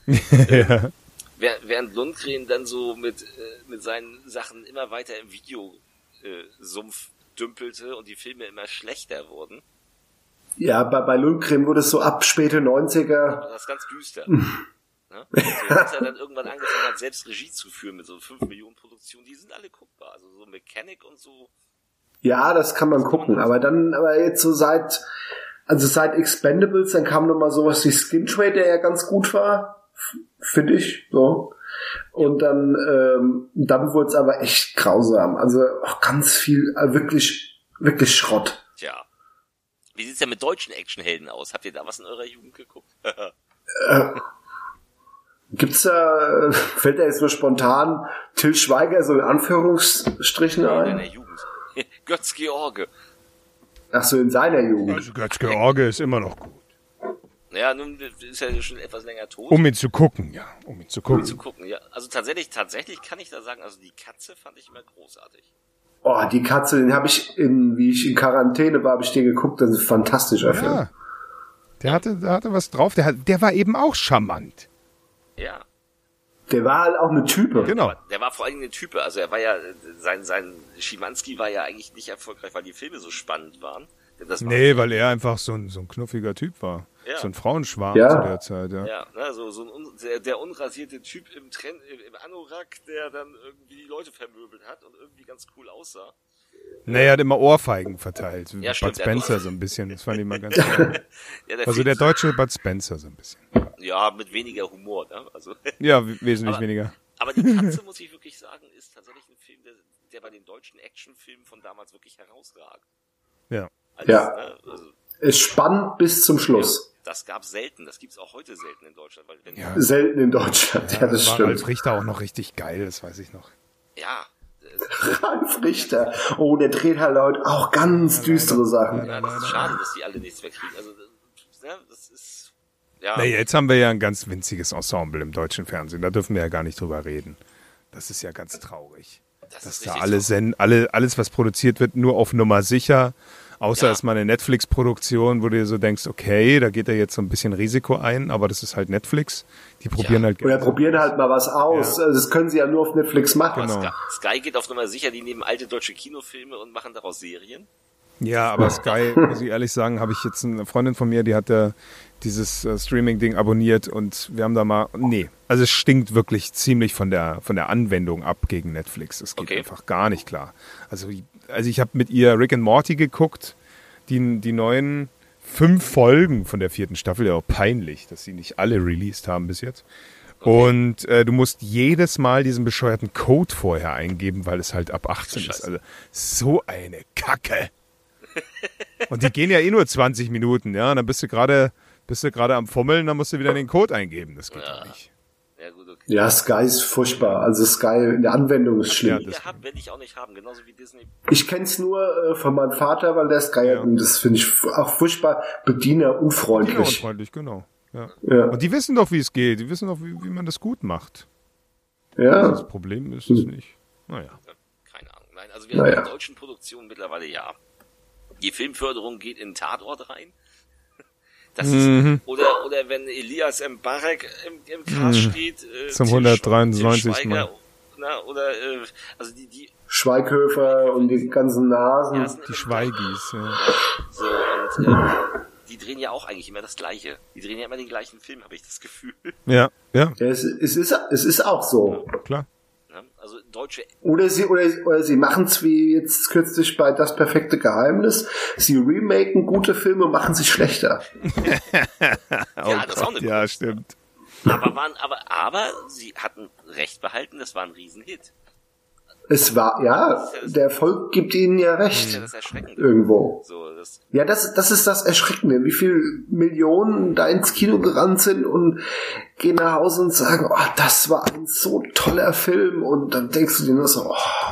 ja. Während Lundgren dann so mit, äh, mit seinen Sachen immer weiter im Video Äh, Sumpf dümpelte und die Filme immer schlechter wurden. Ja, bei, bei Lundgren wurde es so ab späte neunziger. Das ist ganz düster. ne? So, als er dann irgendwann angefangen hat, selbst Regie zu führen mit so fünf Millionen Produktionen, die sind alle guckbar. Also so Mechanic und so. Ja, das kann man das gucken, kann man aber dann, aber jetzt so seit, also seit Expendables, dann kam noch mal sowas wie Skin Trade, der ja ganz gut war, finde ich, so. Und dann, ähm, dann wurde es aber echt grausam. Also auch ganz viel, äh, wirklich, wirklich Schrott. Tja. Wie sieht's denn mit deutschen Actionhelden aus? Habt ihr da was in eurer Jugend geguckt? äh, gibt's da, fällt da jetzt nur spontan Till Schweiger so in Anführungsstrichen ein? In deiner Jugend. Götz George. Ach so, in seiner Jugend. Also Götz George ist immer noch gut. Naja, nun ist er schon etwas länger tot. Um ihn zu gucken, ja. Um ihn zu gucken. Um ihn zu gucken, ja. Also tatsächlich, tatsächlich kann ich da sagen, also die Katze fand ich immer großartig. Oh, die Katze, den habe ich in, wie ich in Quarantäne war, habe ich den geguckt, das ist ein fantastischer Film. Ja. Der hatte, der hatte was drauf, der, hat, der war eben auch charmant. Ja. Der war halt auch eine Type. Genau. Der war vor allem eine Type, also er war ja, sein, sein, Schimanski war ja eigentlich nicht erfolgreich, weil die Filme so spannend waren. Das war nee, weil er einfach so ein, so ein knuffiger Typ war. Ja. So ein Frauenschwarm ja. zu der Zeit, ja. Ja, ne, so, so ein, der, der unrasierte Typ im Trend, im Anorak, der dann irgendwie die Leute vermöbelt hat und irgendwie ganz cool aussah. Naja, er hat immer Ohrfeigen verteilt. Ja, Bud stimmt, Spencer so ein bisschen, das fand ich mal ganz cool. ja, der also der deutsche Bud Spencer so ein bisschen. Ja, mit weniger Humor, ne? Also ja, wesentlich aber, weniger. Aber die Katze, muss ich wirklich sagen, ist tatsächlich ein Film, der, der bei den deutschen Actionfilmen von damals wirklich herausragt. Ja. Also, ja. Ne, also, ist spannend bis zum Schluss. Ja, das gab's selten, das gibt's auch heute selten in Deutschland. Weil wenn ja. Selten in Deutschland, ja, ja das war stimmt. Ralf Richter auch noch richtig geil, das weiß ich noch. Ja. Ralf Richter. Oh, der dreht halt heute auch ganz ja, düstere leider. Sachen. Ja, das ist schade, dass die alle nichts mehr kriegen. Also, ja, das ist, ja. Na, jetzt haben wir ja ein ganz winziges Ensemble im deutschen Fernsehen, da dürfen wir ja gar nicht drüber reden. Das ist ja ganz traurig. Das dass da alle, Sen- alle, alles, was produziert wird, nur auf Nummer sicher. Außer ja. es ist mal eine Netflix-Produktion, wo du dir so denkst, okay, da geht er jetzt so ein bisschen Risiko ein, aber das ist halt Netflix. Die probieren ja. halt... Oder probieren halt mal was aus. Ja. Das können sie ja nur auf Netflix machen. Genau. Sky, Sky geht auf Nummer sicher, die nehmen alte deutsche Kinofilme und machen daraus Serien. Ja, aber Sky, muss ich ehrlich sagen, habe ich jetzt eine Freundin von mir, die hat da dieses äh, Streaming-Ding abonniert und wir haben da mal... Nee, also es stinkt wirklich ziemlich von der, von der Anwendung ab gegen Netflix. Es geht okay. einfach gar nicht klar. Also also ich habe mit ihr Rick and Morty geguckt, die, die neuen fünf Folgen von der vierten Staffel, ja auch peinlich, dass sie nicht alle released haben bis jetzt. Okay. Und äh, du musst jedes Mal diesen bescheuerten Code vorher eingeben, weil es halt ab achtzehn ist. Also so eine Kacke. Und die gehen ja eh nur zwanzig Minuten, ja. Und dann bist du gerade bist du gerade am Fummeln, dann musst du wieder den Code eingeben. Das geht ja nicht. Ja, gut, okay. Ja, Sky ist furchtbar. Also Sky in der Anwendung ist schlimm. Ja, das hab, will ich auch nicht haben, genauso wie Disney. Ich kenn's nur äh, von meinem Vater, weil der Sky hat. Und das finde ich auch furchtbar bedienerunfreundlich. Bedienerunfreundlich, genau. Ja. Ja. Und die wissen doch, wie es geht. Die wissen doch, wie, wie man das gut macht. Ja. Das Problem ist es nicht. Naja. Keine Ahnung. Nein, also wir naja. haben in deutschen Produktionen mittlerweile ja. Die Filmförderung geht in den Tatort rein. Das mhm. ist, oder, oder wenn Elias Mbarek im, im Cast mhm. steht, äh, zum hundertdreiundneunzigsten Mal. Na, oder, äh, also die, die. Schweighöfer und die ganzen Nasen. Ja, die Schweigis, ja. So, und, äh, die drehen ja auch eigentlich immer das Gleiche. Die drehen ja immer den gleichen Film, habe ich das Gefühl. Ja, ja. ja es, es, ist, es ist auch so. Ja, klar. Ja, also deutsche... Oder sie, oder, oder sie machen es wie jetzt kürzlich bei Das perfekte Geheimnis. Sie remaken gute Filme und machen sie schlechter. oh ja, das ist auch eine ja, stimmt. Aber, waren, aber, aber sie hatten recht behalten, das war ein Riesenhit. Es war, ja, der Erfolg gibt ihnen ja recht. Das ist ja das Erschreckende. Irgendwo. So, das ja, das, das ist das Erschreckende. Wie viele Millionen da ins Kino gerannt sind und gehen nach Hause und sagen, oh, das war ein so toller Film. Und dann denkst du dir nur so, oh,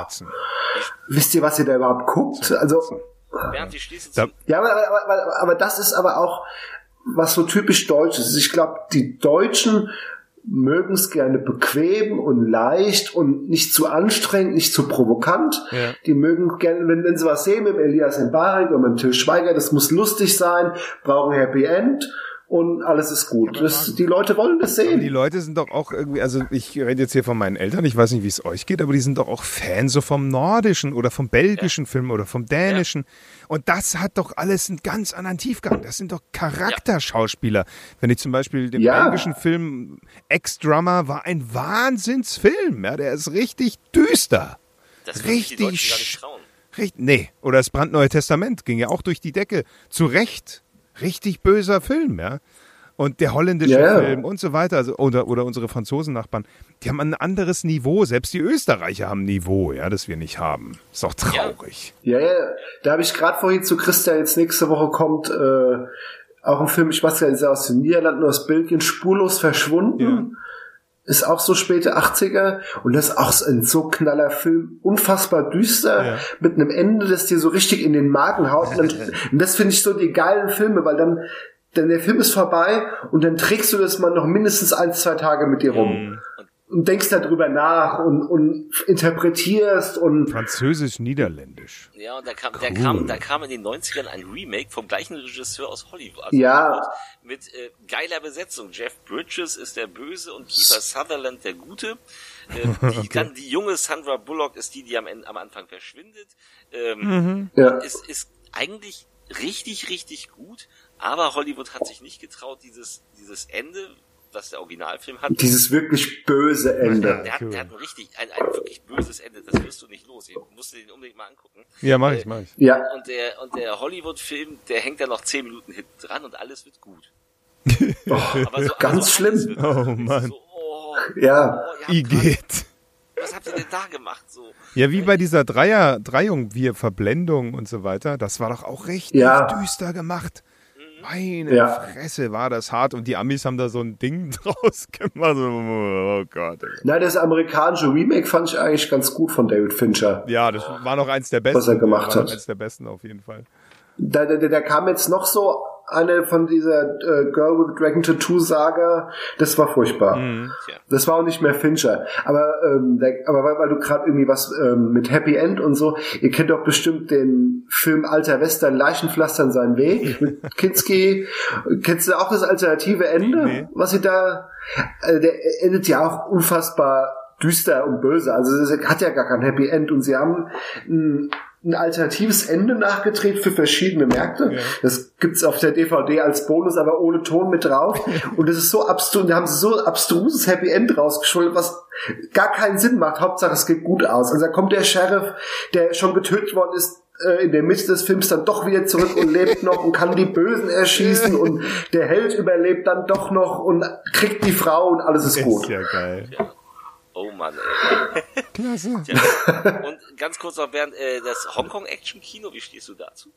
wisst ihr, was ihr da überhaupt guckt? Also, Bernd, die schließen zum ja, aber, aber, aber, aber das ist aber auch, was so typisch deutsch ist. Ich glaube, die Deutschen mögen es gerne bequem und leicht und nicht zu anstrengend, nicht zu provokant. Ja. Die mögen gerne, wenn, wenn sie was sehen mit dem Elias Mbarek oder mit dem Till Schweiger, das muss lustig sein, brauchen Happy End und alles ist gut. Das, die Leute wollen das sehen. Aber die Leute sind doch auch irgendwie, also ich rede jetzt hier von meinen Eltern, ich weiß nicht, wie es euch geht, aber die sind doch auch Fans so vom nordischen oder vom belgischen ja. Film oder vom dänischen. Ja. Und das hat doch alles einen ganz anderen Tiefgang. Das sind doch Charakterschauspieler. Ja. Wenn ich zum Beispiel den ja. belgischen Film Ex-Drummer war ein Wahnsinnsfilm. Ja, der ist richtig düster. Das richtig die Deutschen gar nicht trauen. Richtig, nee, oder das Brandneue Testament ging ja auch durch die Decke. Zu Recht. Richtig böser Film, ja. Und der holländische ja. Film und so weiter, also, oder, oder unsere Franzosen-Nachbarn, die haben ein anderes Niveau. Selbst die Österreicher haben ein Niveau, ja, das wir nicht haben. Ist doch traurig. Ja, ja, da habe ich gerade vorhin zu Chris, der jetzt nächste Woche kommt, äh, auch ein Film, ich weiß gar nicht, ist er aus den Niederlanden, aus Belgien, Spurlos verschwunden. Ja. Ist auch so späte achtziger und das ist auch ein so knaller Film, unfassbar düster, ja. mit einem Ende, das dir so richtig in den Magen haut. Und, und das finde ich so die geilen Filme, weil dann, dann der Film ist vorbei und dann trägst du das mal noch mindestens ein, zwei Tage mit dir rum. Mhm. Und denkst darüber nach und, und interpretierst und Französisch-Niederländisch. Ja, und da kam, cool. da kam, da kam in den neunzigern ein Remake vom gleichen Regisseur aus Hollywood. Also ja. Hollywood mit äh, geiler Besetzung. Jeff Bridges ist der Böse und Kiefer Sutherland der Gute. Äh, die, okay. Dann die junge Sandra Bullock ist die, die am, Ende, am Anfang verschwindet. Ähm, mhm. ja. ist, ist eigentlich richtig, richtig gut, aber Hollywood hat sich nicht getraut, dieses, dieses Ende, was der Originalfilm hat. Dieses wirklich böse Ende. Der, der, hat, der hat ein richtig, ein, ein wirklich böses Ende, das wirst du nicht los. Ich musste den unbedingt mal angucken. Ja, mach ich, mach ich. Ja. Und der, und der Hollywood-Film, der hängt da noch zehn Minuten hinten dran und alles wird gut. Oh, aber so, ganz also schlimm. Wird, oh, Mann. So, oh, ja. Oh, I geht. Was habt ihr denn da gemacht? So? Ja, wie bei dieser Dreier, Dreiung, wir Verblendung und so weiter. Das war doch auch richtig ja. düster gemacht. Meine ja. Fresse, war das hart. Und die Amis haben da so ein Ding draus gemacht. Oh Gott. Nein, das amerikanische Remake fand ich eigentlich ganz gut von David Fincher. Ja, das war noch eins der besten. Was er gemacht war hat. Eins der besten auf jeden Fall. Da, da, da kam jetzt noch so eine von dieser äh, Girl with Dragon Tattoo Saga, das war furchtbar. Mhm, das war auch nicht mehr Fincher. Aber, ähm, der, aber weil, weil du gerade irgendwie was ähm, mit Happy End und so, ihr kennt doch bestimmt den Film Alter Western, Leichenpflastern seinen Weg mit Kinski. Kennst du auch das alternative Ende? Nee. Was sie da, äh, der endet ja auch unfassbar düster und böse. Also das hat ja gar kein Happy End und sie haben ein ein alternatives Ende nachgedreht für verschiedene Märkte. Ja. Das gibt's auf der D V D als Bonus, aber ohne Ton mit drauf. Und das ist so abstrus, da haben sie so ein abstruses Happy End rausgeschuldet, was gar keinen Sinn macht. Hauptsache, es geht gut aus. Also da kommt der Sheriff, der schon getötet worden ist, in der Mitte des Films dann doch wieder zurück und lebt noch und kann die Bösen erschießen und der Held überlebt dann doch noch und kriegt die Frau und alles ist gut. Ist ja geil. Ja. Oh Mann, ey. Klasse. Ja. Und ganz kurz noch, Bernd, äh, das Hongkong-Action-Kino, wie stehst du dazu?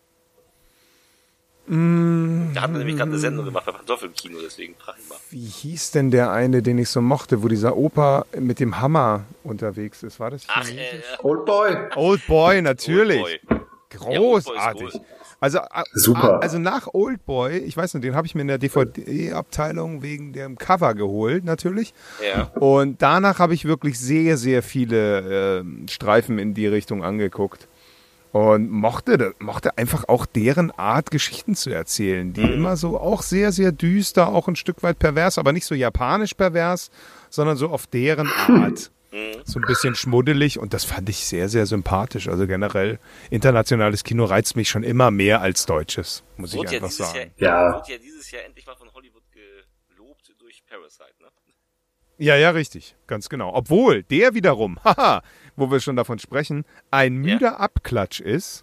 Mm, da hat man nämlich gerade eine Sendung gemacht bei Pantoffelkino, deswegen frage ich mal. Wie hieß denn der eine, den ich so mochte, wo dieser Opa mit dem Hammer unterwegs ist? War das? Ach, äh, Oldboy. Oldboy, natürlich. Oldboy. Großartig. Ja, also, Super. Also nach Oldboy, ich weiß nicht, den habe ich mir in der D V D-Abteilung wegen dem Cover geholt, natürlich. Ja. Und danach habe ich wirklich sehr, sehr viele äh, Streifen in die Richtung angeguckt. Und mochte, mochte einfach auch deren Art, Geschichten zu erzählen, die mhm. immer so auch sehr, sehr düster, auch ein Stück weit pervers, aber nicht so japanisch pervers, sondern so auf deren Art. Mhm. So ein bisschen schmuddelig und das fand ich sehr, sehr sympathisch. Also generell, internationales Kino reizt mich schon immer mehr als deutsches, muss ich einfach ja sagen. Jahr, ja. Wurde ja dieses Jahr endlich mal von Hollywood gelobt durch Parasite, ne? Ja, ja, richtig, ganz genau. Obwohl der wiederum, haha, wo wir schon davon sprechen, ein müder ja. Abklatsch ist.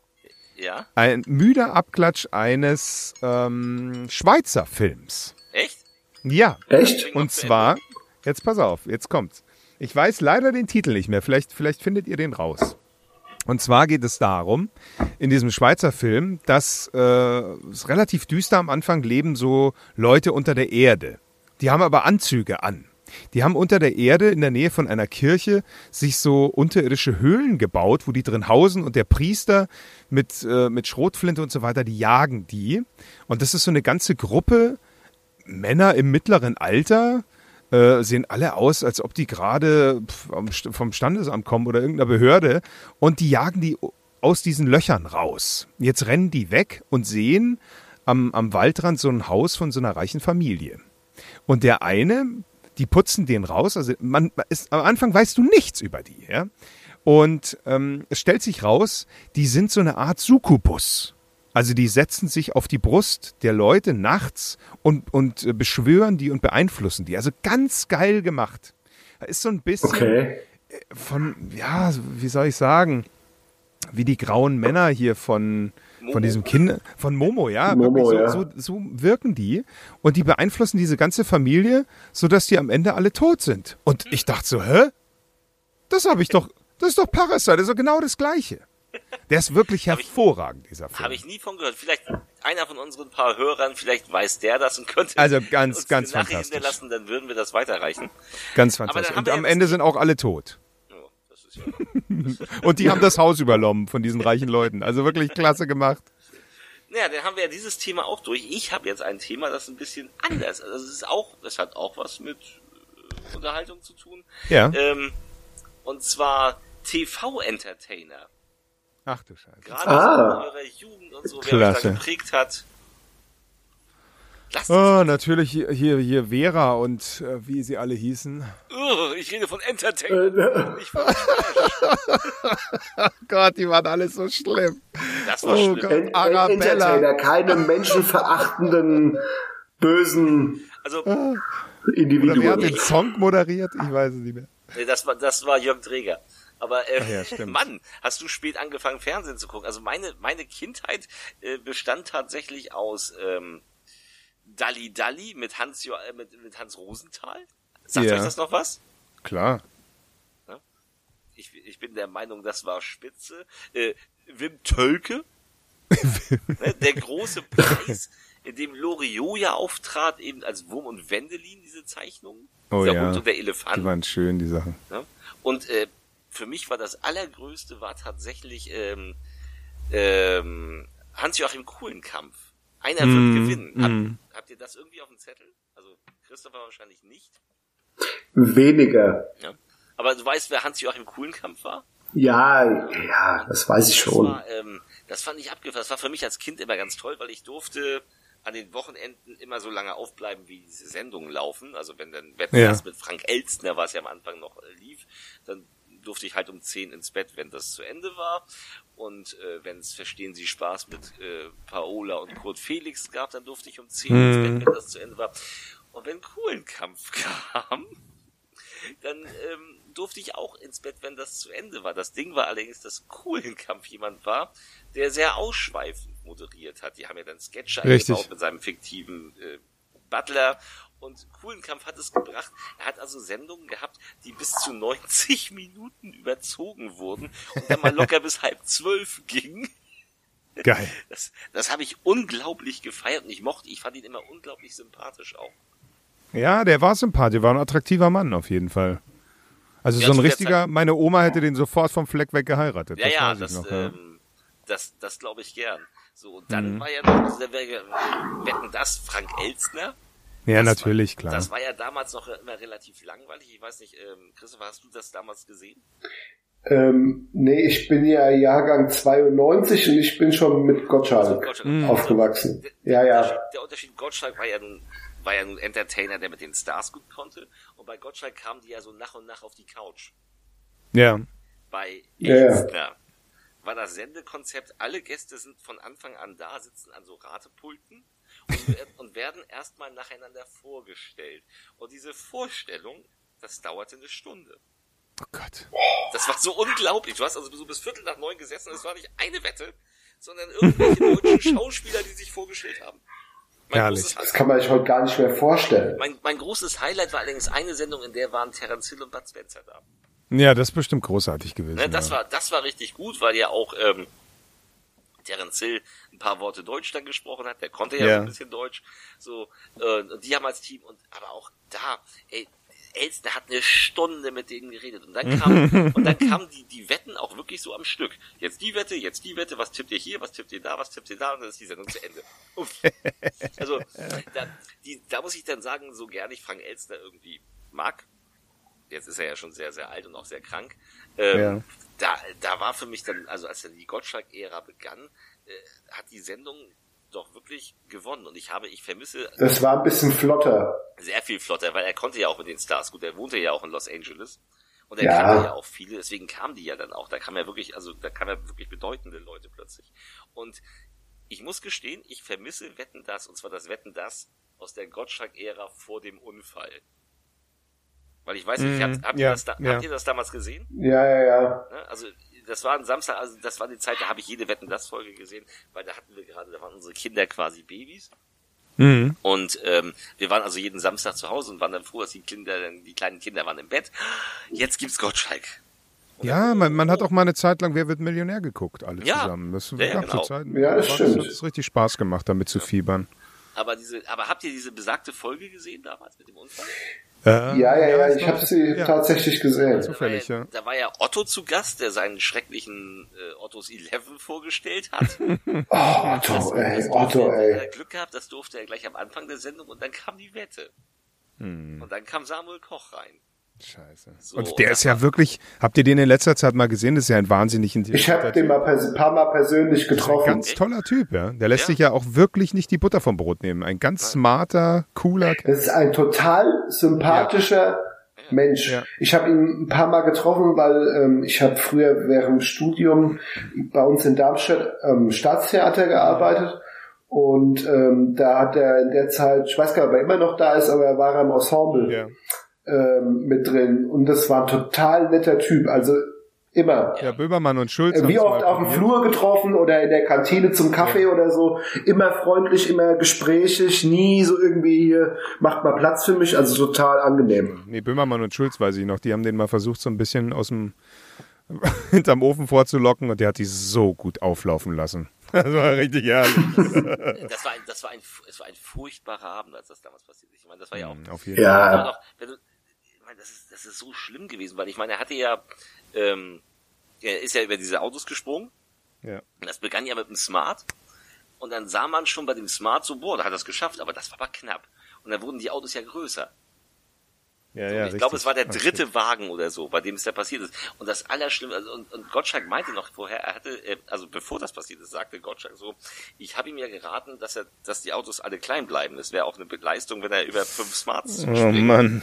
Ja. Ein müder Abklatsch eines ähm, Schweizer Films. Echt? Ja. Echt? Und zwar, jetzt pass auf, jetzt kommt's. Ich weiß leider den Titel nicht mehr, vielleicht, vielleicht findet ihr den raus. Und zwar geht es darum, in diesem Schweizer Film, dass äh, es relativ düster am Anfang leben so Leute unter der Erde. Die haben aber Anzüge an. Die haben unter der Erde in der Nähe von einer Kirche sich so unterirdische Höhlen gebaut, wo die drin hausen und der Priester mit, äh, mit Schrotflinte und so weiter, die jagen die. Und das ist so eine ganze Gruppe Männer im mittleren Alter, äh, sehen alle aus, als ob die gerade vom Standesamt kommen oder irgendeiner Behörde und die jagen die aus diesen Löchern raus. Jetzt rennen die weg und sehen am, am Waldrand so ein Haus von so einer reichen Familie. Und der eine... Die putzen den raus, also man ist, am Anfang weißt du nichts über die, ja. Und ähm, es stellt sich raus, die sind so eine Art Succubus. Also die setzen sich auf die Brust der Leute nachts und, und äh, beschwören die und beeinflussen die. Also ganz geil gemacht. Da ist so ein bisschen okay. von, ja, wie soll ich sagen, wie die grauen Männer hier von... Von diesem Kind, von Momo, ja. Momo, so, ja. so, so wirken die. Und die beeinflussen diese ganze Familie, sodass die am Ende alle tot sind. Und ich dachte so, hä? Das habe ich doch, das ist doch Parasite, das ist doch genau das Gleiche. Der ist wirklich hervorragend, dieser Film. Habe ich nie von gehört. Vielleicht einer von unseren paar Hörern, vielleicht weiß der das und könnte also ganz, uns ganz eine fantastisch. hinterlassen, dann würden wir das weiterreichen. Ganz fantastisch. Und am Ende sind auch alle tot. Ja. Und die haben das Haus übernommen von diesen reichen Leuten. Also wirklich klasse gemacht. Naja, dann haben wir ja dieses Thema auch durch. Ich habe jetzt ein Thema, das ein bisschen anders. Also es ist auch, das hat auch was mit äh, Unterhaltung zu tun. Ja. Ähm, und zwar T V-Entertainer. Ach du Scheiße. Gerade ah. so in eurer Jugend und so, wer euch da geprägt hat. Oh, natürlich hier, hier, hier Vera und äh, wie sie alle hießen. Oh, ich rede von Entertainern. Nicht von Oh Gott, die waren alle so schlimm. Das war oh schlimm. Gott, En Arabella. Entertainer, keine menschenverachtenden, bösen also, Individuen. Oder wer hat den Song moderiert? Ich weiß es nicht mehr. Nee, das war, das war Jörg Dreger. Aber äh, ja, stimmt. Mann, hast du spät angefangen, Fernsehen zu gucken? Also meine, meine Kindheit äh, bestand tatsächlich aus ähm, Dalli Dalli mit Hans jo äh, mit, mit Hans Rosenthal. Sagt ja. euch das noch was? Klar. Ja? Ich, ich bin der Meinung, das war spitze. Äh, Wim Tölke, ne, der große Preis, in dem Loriot ja auftrat, eben als Wurm und Wendelin, diese Zeichnungen. Oh der ja, Hund und der Elefant. die waren schön, die Sachen. Ja? Und äh, für mich war das Allergrößte, war tatsächlich ähm, ähm, Hans-Joachim Kuhlenkampf. Einer mm, wird gewinnen. Hab, mm. Habt ihr das irgendwie auf dem Zettel? Also Christopher wahrscheinlich nicht. Weniger. Ja. Aber du weißt, wer Hans-Joachim Kuhlenkampf war? Ja, ja, das weiß ich schon. Das war, ähm, das fand ich abgefahren. Das war für mich als Kind immer ganz toll, weil ich durfte an den Wochenenden immer so lange aufbleiben, wie diese Sendungen laufen. Also wenn dann Wetten, ja. das mit Frank Elstner, was ja am Anfang noch äh, lief, dann durfte ich halt um zehn ins Bett, wenn das zu Ende war. Und äh, wenn es Verstehen Sie Spaß mit äh, Paola und Kurt Felix gab, dann durfte ich um zehn ins Bett, wenn das zu Ende war. Und wenn Kuhlenkampf kam, dann ähm, durfte ich auch ins Bett, wenn das zu Ende war. Das Ding war allerdings, dass Kuhlenkampf jemand war, der sehr ausschweifend moderiert hat. Die haben ja dann Sketche eingebaut mit seinem fiktiven äh, Butler. Und Kuhlenkampf hat es gebracht. Er hat also Sendungen gehabt, die bis zu neunzig Minuten überzogen wurden und dann mal locker bis halb zwölf gingen. Geil. Das, das habe ich unglaublich gefeiert und ich mochte, ich fand ihn immer unglaublich sympathisch auch. Ja, der war sympathisch, war ein attraktiver Mann auf jeden Fall. Also ja, so ein richtiger, meine Oma hätte den sofort vom Fleck weg geheiratet. Ja, das ja, weiß das, ich noch, ähm, das, das glaube ich gern. So, und dann mhm. war ja noch dieser Wetten, das Frank Elstner. Ja, das natürlich, war, klar. Das war ja damals noch immer relativ langweilig. Ich weiß nicht, ähm, Christopher, hast du das damals gesehen? Ähm, nee, ich bin ja Jahrgang zweiundneunzig und ich bin schon mit Gottschalk, also Gottschalk mhm. aufgewachsen. Der, ja, ja. Unterschied, der Unterschied, Gottschalk war ja nun, war ja nun Entertainer, der mit den Stars gut konnte. Und bei Gottschalk kamen die ja so nach und nach auf die Couch. Ja. Bei Elstner ja. war das Sendekonzept, alle Gäste sind von Anfang an da, sitzen an so Ratepulten. Und, und werden erstmal nacheinander vorgestellt. Und diese Vorstellung, das dauerte eine Stunde. Oh Gott. Das war so unglaublich. Du hast also so bis Viertel nach neun gesessen und es war nicht eine Wette, sondern irgendwelche deutschen Schauspieler, die sich vorgestellt haben. Mein Herrlich. Das kann man sich heute gar nicht mehr vorstellen. Mein, mein großes Highlight war allerdings eine Sendung, in der waren Terence Hill und Bud Spencer da. Ja, das ist bestimmt großartig gewesen. Ne, das ja. war, das war richtig gut, weil ja auch, ähm, Terence Hill ein paar Worte Deutsch dann gesprochen hat, der konnte ja, ja. so ein bisschen Deutsch, so, äh, und die haben als Team, und, aber auch da, ey, Elstner hat eine Stunde mit denen geredet, und dann kam, und dann kamen die, die Wetten auch wirklich so am Stück. Jetzt die Wette, jetzt die Wette, was tippt ihr hier, was tippt ihr da, was tippt ihr da, und dann ist die Sendung zu Ende. Uff. Also, da, die, da muss ich dann sagen, so gerne ich Frank Elstner irgendwie mag, jetzt ist er ja schon sehr, sehr alt und auch sehr krank, ähm, ja. Da, da war für mich dann, also als dann die Gottschalk-Ära begann, äh, hat die Sendung doch wirklich gewonnen. Und ich habe, ich vermisse... Das war ein bisschen flotter. Sehr viel flotter, weil er konnte ja auch mit den Stars. Gut, er wohnte ja auch in Los Angeles. Und er ja. kannte ja auch viele, deswegen kamen die ja dann auch. Da kamen ja wirklich, also da kamen ja wirklich bedeutende Leute plötzlich. Und ich muss gestehen, ich vermisse Wetten, das, und zwar das Wetten, das aus der Gottschalk-Ära vor dem Unfall. Weil ich weiß nicht, mm, habt, habt, ja, ihr das da, ja. habt ihr das damals gesehen? Ja, ja, ja. Also das war ein Samstag, also das war die Zeit, da habe ich jede Wetten das Folge gesehen, weil da hatten wir gerade, da waren unsere Kinder quasi Babys. Mhm. Und ähm, wir waren also jeden Samstag zu Hause und waren dann froh, dass die Kinder, die kleinen Kinder waren im Bett. Jetzt gibt's Gottschalk. Und ja, man, man hat auch mal eine Zeit lang Wer wird Millionär geguckt, alle ja. zusammen. Das ja, gab genau. so Zeiten. Ja, das stimmt. Das hat richtig Spaß gemacht, damit zu fiebern. Aber diese, aber habt ihr diese besagte Folge gesehen damals mit dem Unfall? Äh, ja, ja, ja, ich habe sie ja. tatsächlich gesehen. Zufällig, da, war ja, ja. da war ja Otto zu Gast, der seinen schrecklichen äh, Ottos elf vorgestellt hat. Oh, Otto, das, ey, das Otto, ey. Er Glück gehabt, das durfte er gleich am Anfang der Sendung, und dann kam die Wette. Hm. Und dann kam Samuel Koch rein. Scheiße. So, und der und ist ja wirklich, habt ihr den in letzter Zeit mal gesehen? Das ist ja ein wahnsinnig Ich habe den mal ein paar Mal persönlich getroffen. Ein ganz toller Typ, ja. Der lässt ja. sich ja auch wirklich nicht die Butter vom Brot nehmen. Ein ganz smarter, cooler Kerl. Das ist ein total sympathischer ja. Mensch. Ja. Ich habe ihn ein paar Mal getroffen, weil ähm, ich habe früher während dem Studium bei uns in Darmstadt ähm, Staatstheater gearbeitet. Und ähm, da hat er in der Zeit, ich weiß gar nicht, ob er immer noch da ist, aber er war im Ensemble. Ja. Ähm, mit drin, und das war ein total netter Typ, also immer. Ja, Böhmermann und Schulz. Wie oft auf dem Flur getroffen oder in der Kantine zum Kaffee ja. oder so, immer freundlich, immer gesprächig, nie so irgendwie hier, macht mal Platz für mich, also total angenehm. Nee, Böhmermann und Schulz weiß ich noch, die haben den mal versucht, so ein bisschen aus dem hinterm Ofen vorzulocken, und der hat die so gut auflaufen lassen. Das war richtig herrlich. Das war ein, das war ein, es war ein furchtbarer Abend, als das damals passiert ist. Ich meine, das war ja auch, auf jeden ja. Fall. Noch, wenn du, ich meine, das ist, das ist so schlimm gewesen, weil ich meine, er hatte ja, ähm, er ist ja über diese Autos gesprungen. Ja. Und das begann ja mit dem Smart. Und dann sah man schon bei dem Smart so, boah, da hat er es geschafft, aber das war aber knapp. Und dann wurden die Autos ja größer. Ja, so, ja, ich glaube, es war der dritte okay. Wagen oder so, bei dem es da passiert ist. Und das Allerschlimmste, also, und, und Gottschalk meinte noch vorher, er hatte, also bevor das passiert ist, sagte Gottschalk so, ich habe ihm ja geraten, dass er, dass die Autos alle klein bleiben. Das wäre auch eine Leistung, wenn er über fünf Smarts oh, springt. Oh Mann.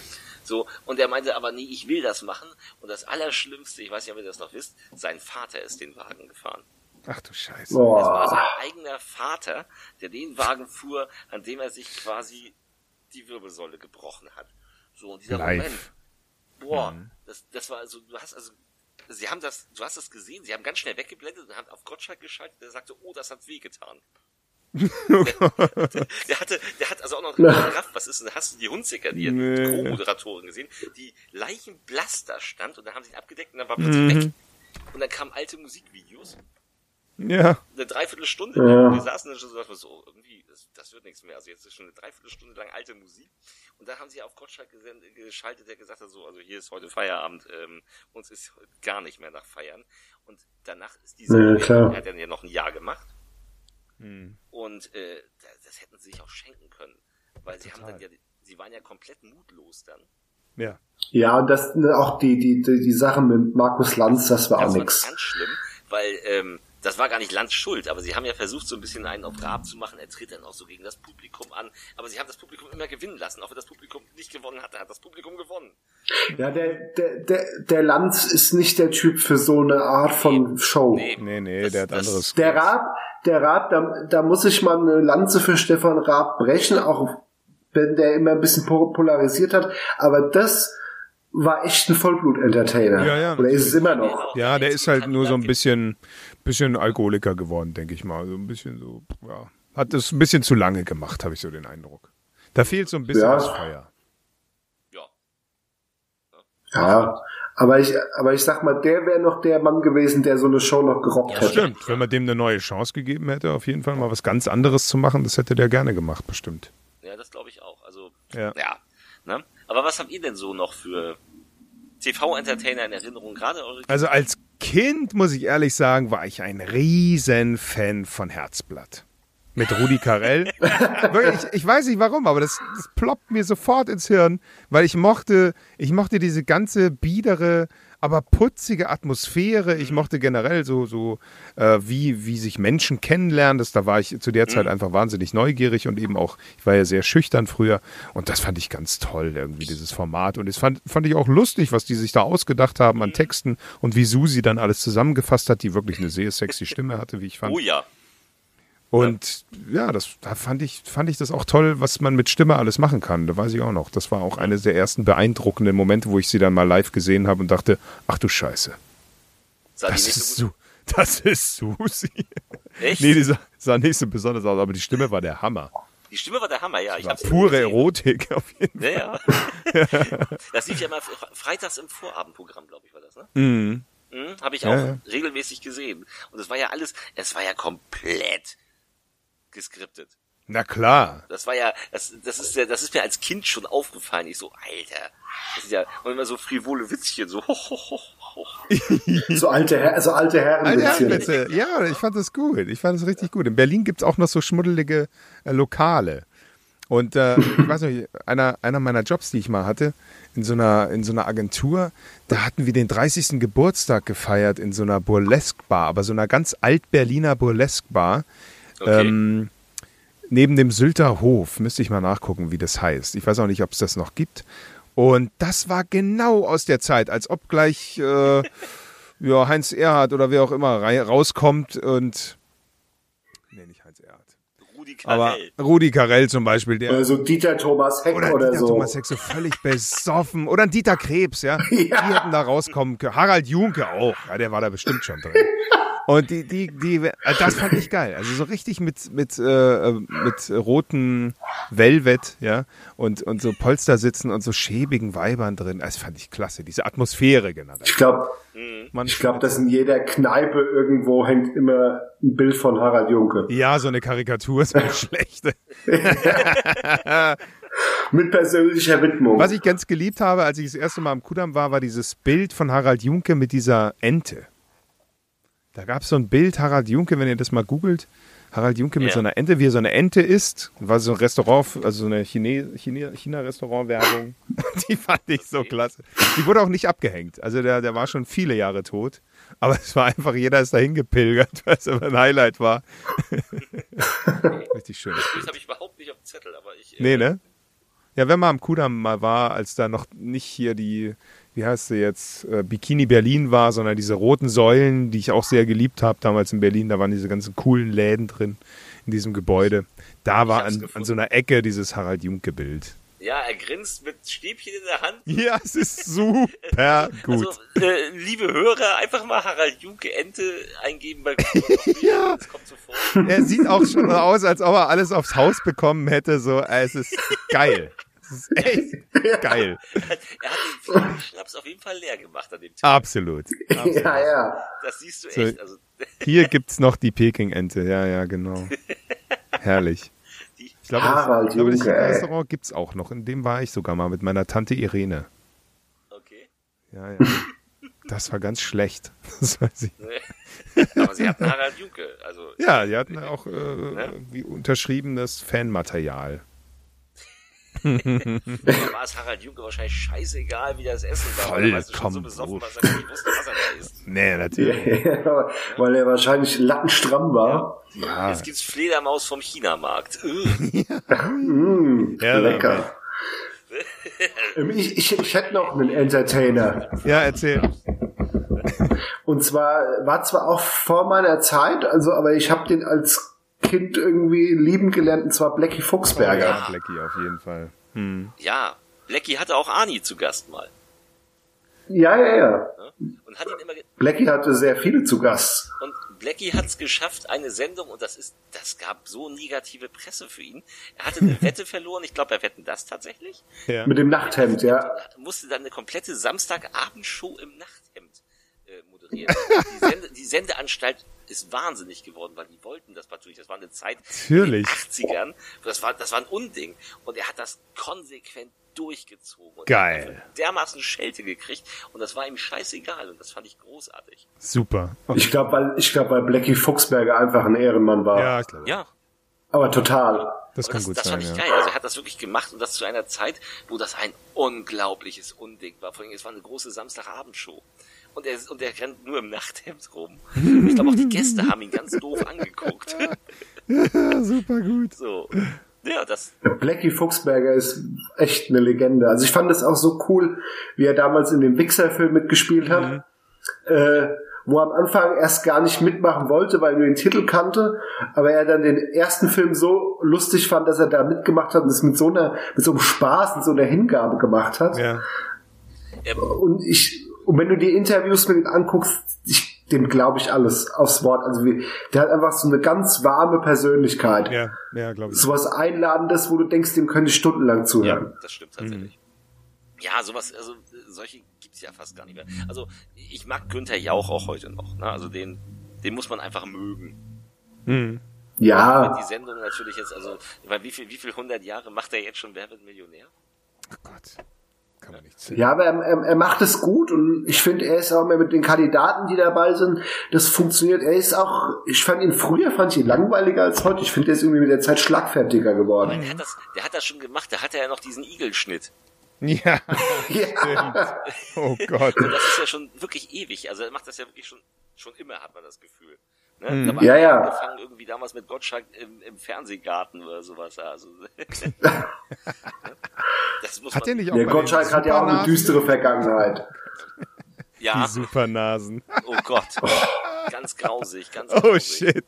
So, und er meinte aber, nee, ich will das machen. Und das Allerschlimmste, ich weiß nicht, ob ihr das noch wisst, sein Vater ist den Wagen gefahren. Ach du Scheiße. Boah. Es war sein eigener Vater, der den Wagen fuhr, an dem er sich quasi die Wirbelsäule gebrochen hat. So, und dieser Live. Moment, boah, Mhm. das, das war also, du hast also, sie haben das, du hast das gesehen, sie haben ganz schnell weggeblendet und haben auf Gottschalk geschaltet, der sagte, oh, das hat wehgetan. der, der, der hatte, der hat also auch noch gerafft, was ist denn, hast du die Hunziker, die Nee. Co-Moderatorin gesehen, die leichenblass da stand und dann haben sie ihn abgedeckt und dann war plötzlich Mhm. weg. Und dann kamen alte Musikvideos. Ja. Eine Dreiviertelstunde Ja. lang. Wir saßen dann schon so, so irgendwie, das, das wird nichts mehr. Also jetzt ist schon eine Dreiviertelstunde lang alte Musik. Und dann haben sie auf Gottschalk gesen- geschaltet, der gesagt hat, so, also hier ist heute Feierabend, ähm, uns ist gar nicht mehr nach Feiern. Und danach ist diese, Ja, klar. er hat dann ja noch ein Jahr gemacht. Mhm. Und äh, das, das hätten sie sich auch schenken können. Weil sie haben dann ja, sie waren ja komplett mutlos dann. Ja. Ja, und das ne, auch die, die, die, die Sache mit Markus Lanz, das war Das auch war nix. ganz schlimm, weil ähm, das war gar nicht Lanz Schuld, aber sie haben ja versucht, so ein bisschen einen auf Raab zu machen. Er tritt dann auch so gegen das Publikum an. Aber sie haben das Publikum immer gewinnen lassen. Auch wenn das Publikum nicht gewonnen hatte, hat das Publikum gewonnen. Ja, der, der, der, der Lanz ist nicht der Typ für so eine Art von Show. Nee, nee, Das- der hat das- anderes. Der Raab, der Raab, da, da muss ich mal eine Lanze für Stefan Raab brechen, auch wenn der immer ein bisschen po- polarisiert hat. Aber das war echt ein Vollblut-Entertainer. Ja, ja, Oder ist es immer noch? Ja, der ist halt nur so ein bisschen, bisschen Alkoholiker geworden, denke ich mal. So ein bisschen so, ja. Hat das ein bisschen zu lange gemacht, habe ich so den Eindruck. Da fehlt so ein bisschen Ja. das Feuer. Ja. Ja, aber ich, aber ich sag mal, der wäre noch der Mann gewesen, der so eine Show noch gerockt Ja, hätte. Stimmt, wenn man dem eine neue Chance gegeben hätte, auf jeden Fall mal was ganz anderes zu machen, das hätte der gerne gemacht, bestimmt. Ja, das glaube ich auch. Also, Ja. ja. Ne? Aber was habt ihr denn so noch für T V-Entertainer in Erinnerung? Gerade eure Also als Kind, muss ich ehrlich sagen, war ich ein riesen Fan von Herzblatt. Mit Rudi Carrell. Wirklich, ich, ich weiß nicht warum, aber das, das ploppt mir sofort ins Hirn, weil ich mochte, ich mochte diese ganze biedere, aber putzige Atmosphäre. Ich mochte generell so, so äh, wie, wie sich Menschen kennenlernen. Das, da war ich zu der Zeit einfach wahnsinnig neugierig und eben auch, ich war ja sehr schüchtern früher. Und das fand ich ganz toll, irgendwie dieses Format. Und das fand, fand ich auch lustig, was die sich da ausgedacht haben an Texten und wie Susi dann alles zusammengefasst hat, die wirklich eine sehr sexy Stimme hatte, wie ich fand. Oh ja. Und ja, das, da fand ich, fand ich das auch toll, was man mit Stimme alles machen kann. Da weiß ich auch noch. Das war auch eines der ersten beeindruckenden Momente, wo ich sie dann mal live gesehen habe und dachte, ach du Scheiße, Sah die das nicht ist, so gut? Su das ist Susi. Echt? Nee, die sah, sah nicht so besonders aus, aber die Stimme war der Hammer. Die Stimme war der Hammer, ja. Ich War hab's pure gesehen. Erotik auf jeden Fall. Ja, ja. Das lief ja immer fre- freitags im Vorabendprogramm, glaube ich, war das, ne? Mhm. Mhm, habe ich Ja, auch ja. regelmäßig gesehen. Und es war ja alles, es war ja komplett geskriptet. Na klar. Das war ja, das, das ist ja, das ist mir als Kind schon aufgefallen. Ich so, Alter, das ist ja, und immer so frivole Witzchen, so hoch, hoch, hoch, hoch. So alte, Her so alte Herren. Alte bisschen. Herrenwitze. Ja, ich fand das gut. Ich fand das richtig gut. In Berlin gibt's auch noch so schmuddelige äh, Lokale. Und äh, ich weiß nicht, einer, einer meiner Jobs, die ich mal hatte, in so einer, in so einer Agentur, da hatten wir den dreißigsten Geburtstag gefeiert in so einer Burlesque-Bar, aber so einer ganz alt-Berliner Burlesque-Bar. Okay. Ähm, neben dem Sylter Hof, müsste ich mal nachgucken, wie das heißt. Ich weiß auch nicht, ob es das noch gibt. Und das war genau aus der Zeit, als ob gleich äh, ja, Heinz Erhardt oder wer auch immer rei- rauskommt und nee, nicht Heinz Erhardt. Rudi Aber Carrell. Rudi Carrell zum Beispiel, der Oder so Dieter Thomas Heck oder, oder, Dieter so. Thomas Heck so völlig besoffen oder ein Dieter Krebs, ja. Die Ja. hätten da rauskommen können. Harald Junke auch, ja, der war da bestimmt schon drin. Und die, die, die, äh, das fand ich geil. Also so richtig mit, mit, äh, mit roten Velvet, ja, und, und so Polstersitzen und so schäbigen Weibern drin. Das fand ich klasse. Diese Atmosphäre genannt. Ich glaube, Man, ich glaube, dass in jeder Kneipe irgendwo hängt immer ein Bild von Harald Junke. ja, so eine Karikatur, so eine schlechte. Mit persönlicher Widmung. Was ich ganz geliebt habe, als ich das erste Mal am Kudamm war, war dieses Bild von Harald Junke mit dieser Ente. Da gab es so ein Bild, Harald Junke, wenn ihr das mal googelt, Harald Junke mit Ja. so einer Ente, wie er so eine Ente isst. War so ein Restaurant, also so eine Chine, Chine, China-Restaurant-Werbung. Die fand ich so klasse. Die wurde auch nicht abgehängt. Also der, der war schon viele Jahre tot. Aber es war einfach, jeder ist dahin gepilgert, weil es immer ein Highlight war. Richtig schönes Das Bild. habe ich überhaupt nicht auf dem Zettel, aber ich. Nee, äh, ne? Ja, wenn man am Kudamm mal war, als da noch nicht hier die, wie heißt sie jetzt, äh, Bikini Berlin war, sondern diese roten Säulen, die ich auch sehr geliebt habe damals in Berlin, da waren diese ganzen coolen Läden drin in diesem Gebäude. Da war an, an so einer Ecke dieses Harald-Junke-Bild. Ja, er grinst mit Stäbchen in der Hand. Ja, es ist super gut. Also, äh, liebe Hörer, einfach mal Harald Junke Ente eingeben bei Google. Ja. Das kommt sofort. Er sieht auch schon aus, als ob er alles aufs Haus bekommen hätte. So, es ist geil. Es ist echt geil. Er hat den Schnaps auf jeden Fall leer gemacht an dem Tag. Absolut. Absolut. Ja, ja. Das siehst du So, echt. Also, hier gibt's noch die Peking-Ente. Ja, ja, genau. Herrlich. Ich glaube, Harald das, ich glaube, das Junke, ey. Restaurant gibt's auch noch. In dem war ich sogar mal mit meiner Tante Irene. okay. Ja, ja. Das war ganz schlecht. Das weiß ich. Aber sie hatten Harald Junke. Also, Ja, die hatten auch äh, irgendwie unterschriebenes Fanmaterial. war es Harald Junke wahrscheinlich scheißegal, wie das Essen war. Weil er weißt du, schon so besoffen, was er gar nicht wusste, was er da isst. Nee, natürlich. Ja, weil er wahrscheinlich lattenstramm war. Ja, Jetzt gibt's Fledermaus vom Chinamarkt. Mm, Ja, lecker. Ähm, ich, ich, ich hätte noch einen Entertainer. ja, erzähl. Und zwar war zwar auch vor meiner Zeit, also aber ich habe den als Kind irgendwie lieben gelernt, und zwar Blackie Fuchsberger. Ja, Blackie auf jeden Fall. Hm. Ja, Blackie hatte auch Arnie zu Gast mal. Ja, ja, ja. Ne? Und hat ihn immer ge- Blackie hatte sehr viele zu Gast. und Blackie hat es geschafft, eine Sendung, und das ist, das gab so negative Presse für ihn. Er hatte eine Wette verloren, ich glaube, er wetten das tatsächlich. Ja. Mit dem Nachthemd, ja. Und musste dann eine komplette Samstagabendshow im Nachthemd äh, moderieren. Die, Sende, die Sendeanstalt ist wahnsinnig geworden, weil die wollten das natürlich. Das war eine Zeit Natürlich. in den achtzigern. Das war, das war ein Unding. Und er hat das konsequent durchgezogen. Und Geil. Er hat dermaßen Schelte gekriegt. Und das war ihm scheißegal. Und das fand ich großartig. Super. Ich glaube, weil, ich glaube, weil Blackie Fuchsberger einfach ein Ehrenmann war. Ja, ich glaube. Ja. Aber total. Das Und kann das, gut das sein, fand ich ja. geil. Also er hat das wirklich gemacht und das zu einer Zeit, wo das ein unglaubliches Unding war. Vor allem, es war eine große Samstagabendshow. Und er, und er rennt nur im Nachthemd rum. Ich glaube, auch die Gäste haben ihn ganz doof angeguckt. Ja, super gut. So. Ja, das, Blackie Fuchsberger ist echt eine Legende. Also ich fand es auch so cool, wie er damals in dem Wichser-Film mitgespielt hat, Mhm. äh, wo er am Anfang erst gar nicht mitmachen wollte, weil er nur den Titel kannte, aber er dann den ersten Film so lustig fand, dass er da mitgemacht hat und es mit so einer, mit so einem Spaß und so einer Hingabe gemacht hat. Ja. Und ich, und wenn du die Interviews mit ihm anguckst, ich, dem glaube ich alles aufs Wort. Also wie, der hat einfach so eine ganz warme Persönlichkeit. Ja, ja, glaube ich. Sowas Einladendes, wo du denkst, dem könnte ich stundenlang zuhören. ja, das stimmt tatsächlich. Ja, sowas, also solche gibt's ja fast gar nicht mehr. Also ich mag Günther Jauch auch heute noch. Ne? Also den, den muss man einfach mögen. Mhm. Ja. Wenn die Sendung natürlich jetzt, also ich meine, wie viel, wie viel hundert Jahre macht er jetzt schon Wer wird Millionär? Oh Gott. Kann man nicht sehen. Ja, aber er, er, er macht es gut und ich finde, er ist auch mehr mit den Kandidaten, die dabei sind, das funktioniert. Er ist auch, ich fand ihn früher, fand ich ihn langweiliger als heute. Ich finde, er ist irgendwie mit der Zeit schlagfertiger Aber geworden. der hat das, der hat das schon gemacht. Da hatte er ja noch diesen Igelschnitt. Ja, Ja. stimmt. Oh Gott. Und das ist ja schon wirklich ewig. Also er macht das ja wirklich schon, schon immer, hat man das Gefühl. Ne? Mhm. Da war Ja, er ja. angefangen irgendwie damals mit Gottschalk im, im Fernsehgarten oder sowas. Also das muss Hat man, er nicht auch Der bei den Gottschalk hat ja auch eine Supernasen? düstere Vergangenheit. ja, Die Supernasen. oh Gott, ganz grausig, ganz Oh grausig. shit.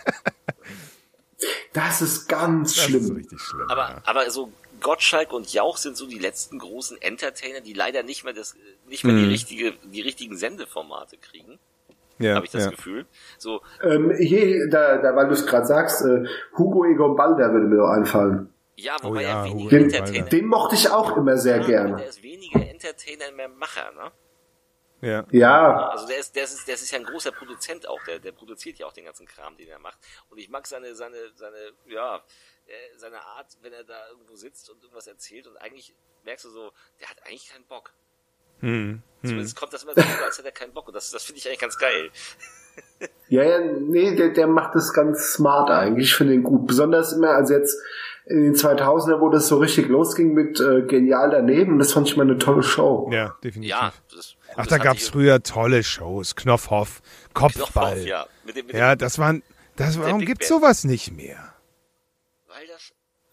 Das ist ganz Das ist schlimm. richtig schlimm. Aber, aber so Gottschalk und Jauch sind so die letzten großen Entertainer, die leider nicht mehr das, nicht mehr die Mhm. richtige, die richtigen Sendeformate kriegen. ja, Habe ich das ja. Gefühl. So, Ähm, hier, da, da, weil du es gerade sagst, äh, Hugo Egon Balder würde mir doch einfallen. ja, Oh wobei ja, er Hugo weniger Egon Entertainer Balder. Den mochte ich auch immer sehr ja, aber gerne. der ist weniger Entertainer, mehr Macher, ne? Ja. Ja, Also der ist, der ist, der ist ja ein großer Produzent auch, der, der produziert ja auch den ganzen Kram, den er macht. Und ich mag seine, seine, seine, ja, äh, seine Art, wenn er da irgendwo sitzt und irgendwas erzählt und eigentlich merkst du so, der hat eigentlich keinen Bock. Hm. Hm. Zumindest kommt das immer so rüber, als hätte er keinen Bock. Und das, das finde ich eigentlich ganz geil. ja, ja, nee, der, der macht das ganz smart eigentlich. Ich finde ihn gut. Besonders immer, also jetzt in den zweitausender, wo das so richtig losging mit äh, Genial daneben. Das fand ich mal eine tolle Show. Ja, definitiv. Ja, das, Ach, das da hatte gab's ich- früher tolle Shows. Knopfhoff, Kopfball. Knopfhoff, ja. Mit dem, mit Ja, dem, das waren, das, warum Big gibt's Ben. sowas nicht mehr? weil das,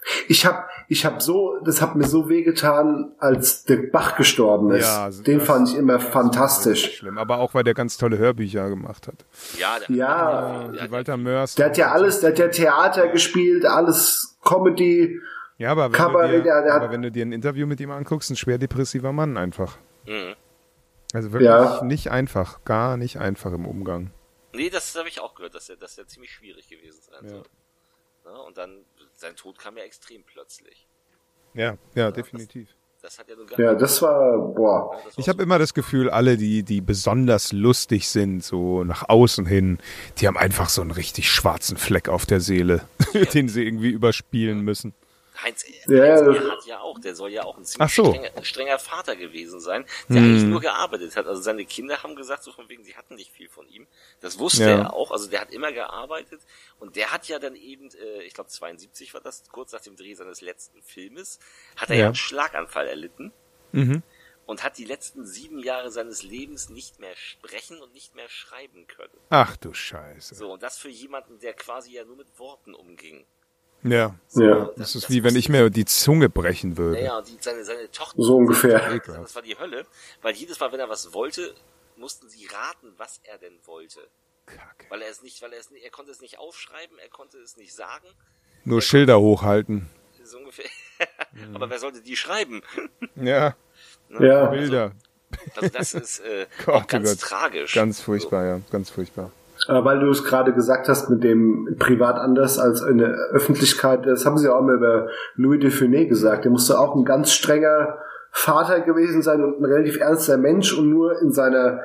Ich hab, ich hab so, das hat mir so wehgetan, als Dirk Bach gestorben ist. Ja, also den fand ich immer fantastisch. Schlimm, aber auch, weil der ganz tolle Hörbücher gemacht hat. Ja, der, ja, die Walter Mörs. Der hat ja alles, der hat ja Theater gespielt, alles Comedy. Ja, aber wenn, Kabarett, du dir, der, der aber hat, wenn du dir ein Interview mit ihm anguckst, ein schwer depressiver Mann einfach. Mhm. Also wirklich Ja. nicht einfach, gar nicht einfach im Umgang. Nee, das habe ich auch gehört, dass er, dass er ziemlich schwierig gewesen sein soll. Ja. Ja, und dann, sein Tod kam ja extrem plötzlich. Ja, ja, definitiv. Das, das hat ja nun gar ja, das war, boah. Ja, das war Ich so- habe immer das Gefühl, alle, die, die besonders lustig sind, so nach außen hin, die haben einfach so einen richtig schwarzen Fleck auf der Seele, den sie irgendwie überspielen müssen. Heinz, Ja, Heinz das- Erhardt ja auch, der soll ja auch ein Ach ziemlich so. strenger, strenger Vater gewesen sein, der Hm. eigentlich nur gearbeitet hat. Also seine Kinder haben gesagt, so von wegen, sie hatten nicht viel von ihm. Das wusste Ja. er auch, also der hat immer gearbeitet und der hat ja dann eben, äh, ich glaube zweiundsiebzig war das, kurz nach dem Dreh seines letzten Filmes, hat er ja, Ja. einen Schlaganfall erlitten Mhm. und hat die letzten sieben Jahre seines Lebens nicht mehr sprechen und nicht mehr schreiben können. Ach du Scheiße. So, und das für jemanden, der quasi ja nur mit Worten umging. Ja, Ja, das ist wie wenn ich mir die Zunge brechen würde. Naja, und die, seine, seine Tochter. so ungefähr. Das war die Hölle, weil jedes Mal, wenn er was wollte, mussten sie raten, was er denn wollte. Kacke. Weil er es nicht, weil er es nicht, er konnte es nicht aufschreiben, er konnte es nicht sagen. Nur Schilder hochhalten. So ungefähr. Aber wer sollte die schreiben? Ja, Ne? Ja. Bilder. Also das ist äh, Gott, auch ganz oh Gott. tragisch. Ganz furchtbar, ja, ganz furchtbar. Aber weil du es gerade gesagt hast, mit dem privat anders als in der Öffentlichkeit, das haben sie ja auch mal über Louis de Funès gesagt. Der musste auch ein ganz strenger Vater gewesen sein und ein relativ ernster Mensch und nur in seiner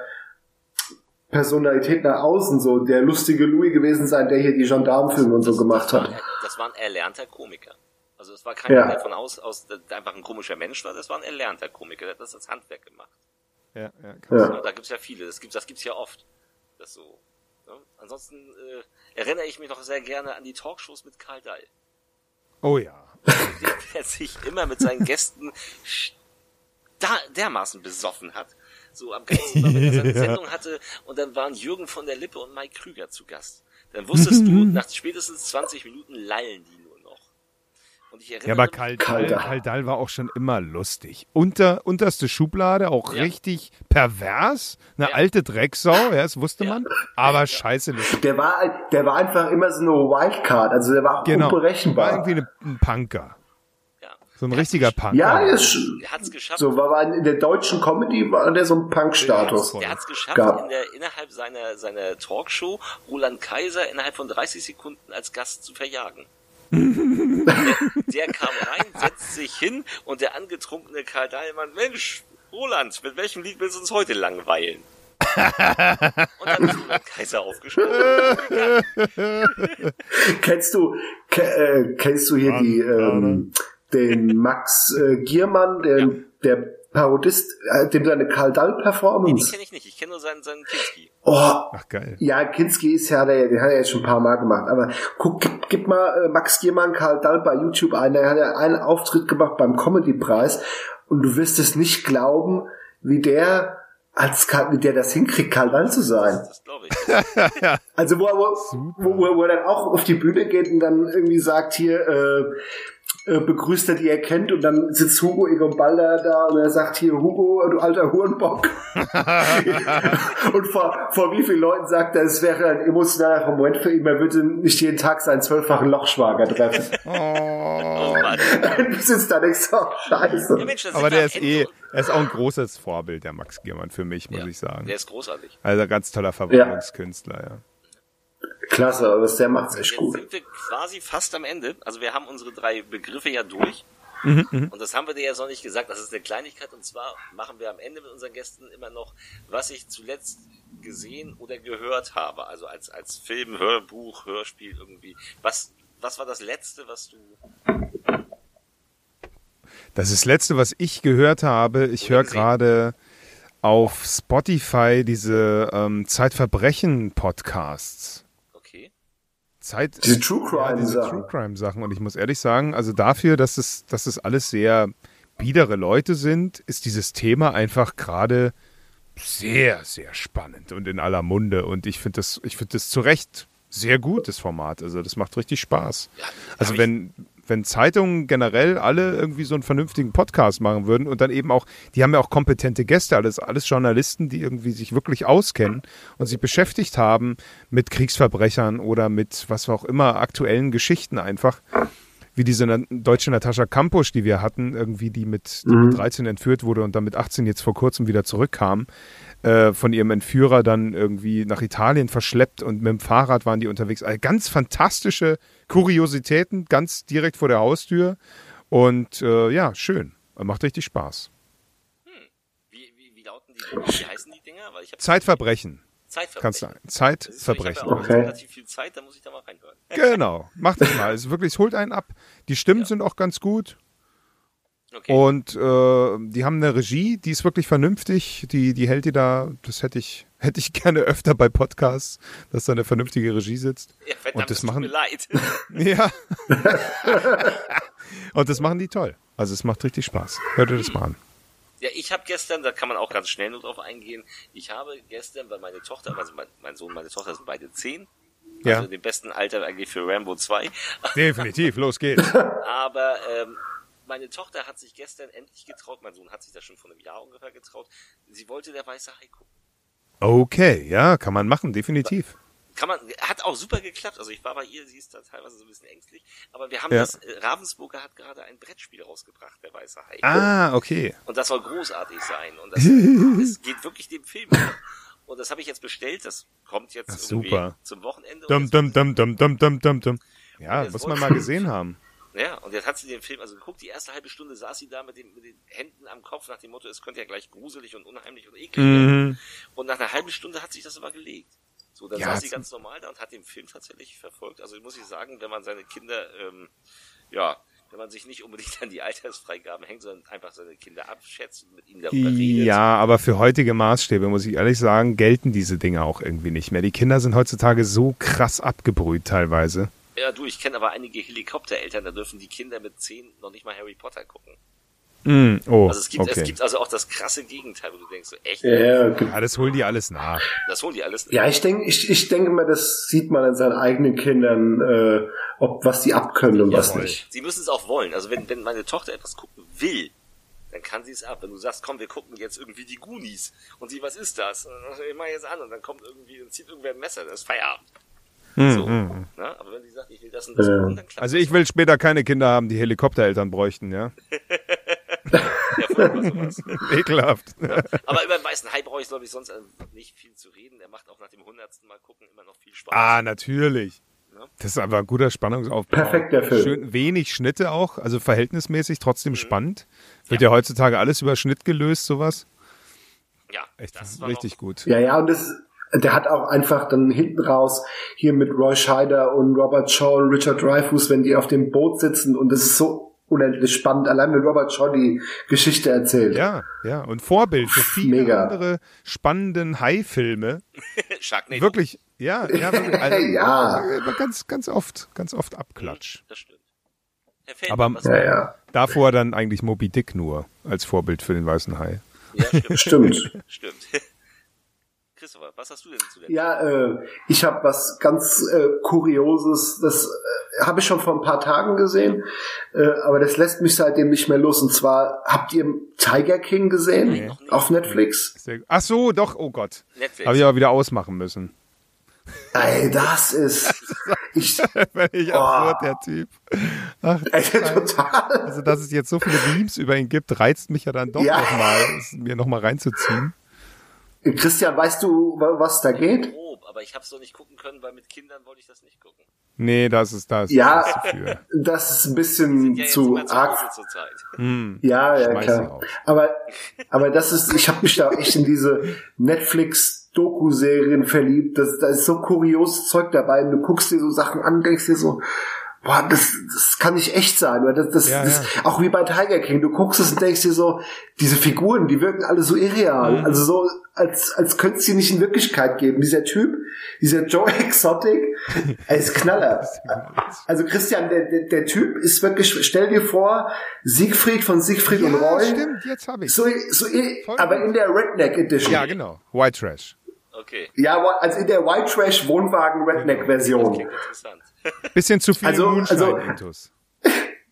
Personalität nach außen so der lustige Louis gewesen sein, der hier die Gendarmenfilme und so gemacht das hat. War, das war ein erlernter Komiker. Also es war kein, Ja. der von aus, aus der einfach ein komischer Mensch war, das war ein erlernter Komiker, der hat das als Handwerk gemacht. Ja, ja, Ja. Und da gibt's ja viele, das gibt's, das gibt's ja oft. Das so. Ne? Ansonsten äh, erinnere ich mich noch sehr gerne an die Talkshows mit Karl Dall. Oh ja. Der, der sich immer mit seinen Gästen sch- da, dermaßen besoffen hat. So am geilsten war, wenn er seine Ja. Sendung hatte und dann waren Jürgen von der Lippe und Mike Krüger zu Gast. Dann wusstest du, nach spätestens zwanzig Minuten lallen die nur noch. Und ich erinnere Ja, aber mich- Karl Karl Dall, Dall. Karl Dall war auch schon immer lustig. Unter, unterste Schublade, auch Ja. richtig pervers. Eine Ja. alte Drecksau, ja, das wusste Ja. man. Aber scheiße lustig. Der war, ein- der war einfach immer so eine Wildcard, also der war Genau. War unberechenbar. irgendwie eine, ein Punker. ja. So ein Der richtiger hat's Punker. Ja, ist, Der hat's geschafft. so war, war in der deutschen Comedy war der so ein Punk-Status. Ja, Der hat es geschafft, Gab. in der, innerhalb seiner, seiner Talkshow Roland Kaiser innerhalb von dreißig Sekunden als Gast zu verjagen. der, der kam rein, setzt sich hin und der angetrunkene Karl Dahlmann, Mensch, Roland, mit welchem Lied willst du uns heute langweilen? Und dann ist Roland Kaiser aufgestanden. Kennst du, ke, äh, kennst du hier die, ähm, den Max äh, Giermann, der, Ja. der Parodist, äh, dem seine Karl Nee, die Dall-Performance? kenne ich nicht, ich kenne nur seinen, seinen Kinski. Oh, Ach, geil. ja, Kinski ist ja, der, den hat er jetzt schon ein paar Mal gemacht, aber guck, gib, gib mal äh, Max Giermann, Karl Dall bei YouTube ein, der hat ja einen Auftritt gemacht beim Comedy-Preis und du wirst es nicht glauben, wie der als Karl- wie der das hinkriegt, Karl Dall zu sein. Das glaube ich. Also wo, wo, wo, wo, wo er dann auch auf die Bühne geht und dann irgendwie sagt, hier, äh, äh, begrüßt er, die er kennt, und dann sitzt Hugo Egon Balder da und er sagt, hier, Hugo, du alter Hurenbock. Und vor, vor wie vielen Leuten sagt er, es wäre ein emotionaler Moment für ihn, er würde nicht jeden Tag seinen zwölffachen Lochschwager treffen. Oh Mann. Du sitzt da denkst, oh, scheiße. Ja, Mensch, das Aber sind der am ist Ende eh, so- er ist auch ein großes Vorbild, der Max Giermann, für mich, muss Ja, ich sagen. Der ist großartig. Also ein ganz toller Verwandlungskünstler, ja. Klasse, aber der macht's echt Jetzt gut. sind wir quasi fast am Ende. Also wir haben unsere drei Begriffe ja durch. Und das haben wir dir jetzt noch nicht gesagt. Das ist eine Kleinigkeit. Und zwar machen wir am Ende mit unseren Gästen immer noch, was ich zuletzt gesehen oder gehört habe. Also als, als Film, Hörbuch, Hörspiel irgendwie. Was, was war das Letzte, was du... Das ist das Letzte, was ich gehört habe. Ich Oder höre gesehen. gerade auf Spotify diese ähm, Zeitverbrechen-Podcasts. Okay. Zeit, Diese True Crime ja, diese Sachen. True Crime Sachen. Und ich muss ehrlich sagen, also dafür, dass es, dass es alles sehr biedere Leute sind, ist dieses Thema einfach gerade sehr, sehr spannend und in aller Munde. Und ich finde das, ich finde das zu Recht sehr gut, das Format. Also das macht richtig Spaß. Ja, Also hab wenn, wenn Zeitungen generell alle irgendwie so einen vernünftigen Podcast machen würden und dann eben auch, die haben ja auch kompetente Gäste, alles, alles Journalisten, die irgendwie sich wirklich auskennen und sich beschäftigt haben mit Kriegsverbrechern oder mit was auch immer, aktuellen Geschichten einfach, wie diese na- deutsche Natascha Kampusch, die wir hatten, irgendwie, die mit, die mit dreizehn entführt wurde und dann mit achtzehn jetzt vor kurzem wieder zurückkam, äh, von ihrem Entführer dann irgendwie nach Italien verschleppt und mit dem Fahrrad waren die unterwegs. Also ganz fantastische Kuriositäten, ganz direkt vor der Haustür und äh, ja, schön. Macht richtig Spaß. Hm. Wie, wie, wie lauten die, wie heißen die Dinger? Weil ich hab Zeitverbrechen. Zeitverbrechen. Kannst du Das ist, Zeitverbrechen. ich habe ja auch Okay. relativ viel Zeit, da muss ich da mal reinhören. Genau, macht das mal. Es ist wirklich, es holt einen ab. Die Stimmen Ja. sind auch ganz gut. Okay. Und äh, die haben eine Regie, die ist wirklich vernünftig. Die, die hält die da, das hätte ich, hätte ich gerne öfter bei Podcasts, dass da eine vernünftige Regie sitzt. Ja, verdammt, und das es tut machen- mir leid. Ja. Und das machen die toll. Also es macht richtig Spaß. Hört ihr das mal an. Ja, ich habe gestern, da kann man auch ganz schnell nur drauf eingehen, ich habe gestern, weil meine Tochter, also mein, mein Sohn und meine Tochter sind beide zehn, also Ja, in dem besten Alter eigentlich für Rambo zwei, definitiv. Los geht's. aber ähm, meine Tochter hat sich gestern endlich getraut, mein Sohn hat sich das schon vor einem Jahr ungefähr getraut, sie wollte der weiße Hai gucken. Okay, ja, kann man machen, definitiv. Kann man, hat auch super geklappt, also ich war bei ihr, sie ist da teilweise so ein bisschen ängstlich, aber wir haben Ja. das, äh, Ravensburger hat gerade ein Brettspiel rausgebracht, der weiße Hai. Ah, okay. Und das soll großartig sein. Und das, es geht wirklich dem Film nach. Und das habe ich jetzt bestellt. Das kommt jetzt Ach, irgendwie super. zum Wochenende. Und Dum, jetzt- dum, dum, dum, dum, dum, dum, dum. Ja, jetzt muss man wollte- mal gesehen haben. Ja, und jetzt hat sie den Film also geguckt. Die erste halbe Stunde saß sie da mit den, mit den Händen am Kopf nach dem Motto, es könnte ja gleich gruselig und unheimlich und eklig werden. Mhm. Und nach einer halben Stunde hat sich das aber gelegt. So, dann Ja, saß sie es- ganz normal da und hat den Film tatsächlich verfolgt. Also muss ich sagen, wenn man seine Kinder, ähm, ja, wenn man sich nicht unbedingt an die Altersfreigaben hängt, sondern einfach seine Kinder abschätzt und mit ihnen darüber redet. Ja, aber für heutige Maßstäbe, muss ich ehrlich sagen, gelten diese Dinge auch irgendwie nicht mehr. Die Kinder sind heutzutage so krass abgebrüht teilweise. Ja, du, ich kenne aber einige Helikoptereltern, da dürfen die Kinder mit zehn noch nicht mal Harry Potter gucken. Mm, oh, Also es gibt, okay. es gibt also auch das krasse Gegenteil, wo du denkst, so echt, Ja, ja, ge- Ja, das holen die alles nach. das holen die alles. ja, ich denke, ich, ich denke mal, das sieht man an seinen eigenen Kindern, äh, ob was die abkönnen und was Jawohl. nicht. Sie müssen es auch wollen. Also wenn, wenn meine Tochter etwas gucken will, dann kann sie es ab. Wenn du sagst, komm, wir gucken jetzt irgendwie die Goonies und sie, was ist das? Und dann, ich mach jetzt an und dann kommt irgendwie, dann zieht irgendwer ein Messer, dann ist Feierabend. Hm, So, hm. ne? Aber wenn sie sagt, ich will das und das Ja. gucken, dann klappt Also ich will später keine Kinder haben, die Helikoptereltern bräuchten, ja? das. Ja, furchtbar sowas. Ekelhaft. Aber über den weißen Hai brauche ich, glaube ich, sonst äh, nicht viel zu reden. Der macht auch nach dem hundertsten Mal gucken immer noch viel Spaß. Ah, natürlich. Ja. Das ist aber ein guter Spannungsaufbau. Perfekter Film. Schön, wenig Schnitte auch, also verhältnismäßig trotzdem spannend. Wird ja. heutzutage alles über Schnitt gelöst, sowas. Ja, Echt das war richtig noch, gut. Ja, ja, und das, der hat auch einfach dann hinten raus hier mit Roy Scheider und Robert Shaw und Richard Dreyfuss, wenn die auf dem Boot sitzen und das ist so unendlich spannend, allein wenn Robert Shaw die Geschichte erzählt. Ja, ja. Und Vorbild für viele Mega. andere spannenden Hai-Filme. Sharknado. Wirklich, ja, ja, wirklich, also, Ja. äh, ganz, ganz oft, ganz oft Abklatsch. Das stimmt. Herr Feldmann, Aber- was Ja, ja. Davor dann eigentlich Moby Dick nur als Vorbild für den weißen Hai. ja, stimmt. Stimmt. Stimmt. Christopher, was hast du denn zu der Ja, äh, ich habe was ganz äh, Kurioses, das äh, habe ich schon vor ein paar Tagen gesehen, äh, aber das lässt mich seitdem nicht mehr los. Und zwar, habt ihr Tiger King gesehen? Nein, noch nicht. Auf Netflix? Sehr- Ach so, doch, oh Gott. Netflix? Habe ich aber wieder ausmachen müssen. Ey, das ist... Ich, Völlig Oh. absurd, der Typ. Ach, ey, total... also, dass es jetzt so viele Memes über ihn gibt, reizt mich ja dann doch Ja. nochmal, es mir nochmal reinzuziehen. Christian, weißt du, wa- was da geht? Grob, aber ich habe es noch nicht gucken können, weil mit Kindern wollte ich das nicht gucken. Nee, das ist das. Ja. Das ist zu viel. Das ist ein Sind bisschen ja jetzt zu immer zu arg. Hause zur Zeit. Hm. Ja, ja, Schmeiß sie klar. auf. Aber, aber das ist, ich habe mich da echt in diese Netflix-Doku-Serien verliebt. Das, da ist so kurioses Zeug dabei. Und du guckst dir so Sachen an, denkst dir so, boah, das, das kann nicht echt sein. Oder das, das, Ja, das, ja. Auch wie bei Tiger King. Du guckst es und denkst dir so, diese Figuren, die wirken alle so irreal. Mhm. Also so, als, als könnte es die nicht in Wirklichkeit geben. Dieser Typ, dieser Joe Exotic, er ist Knaller. Also Christian, der, der, der Typ ist wirklich, stell dir vor, Siegfried von Siegfried und Ja, Roy. stimmt, jetzt habe ich So, so, Voll aber gut. in der Redneck Edition. Ja, genau. White Trash. Okay, Ja, also in der White Trash Wohnwagen Redneck das Version. klingt interessant. Bisschen zu viel Also- Moonshine also- Intus.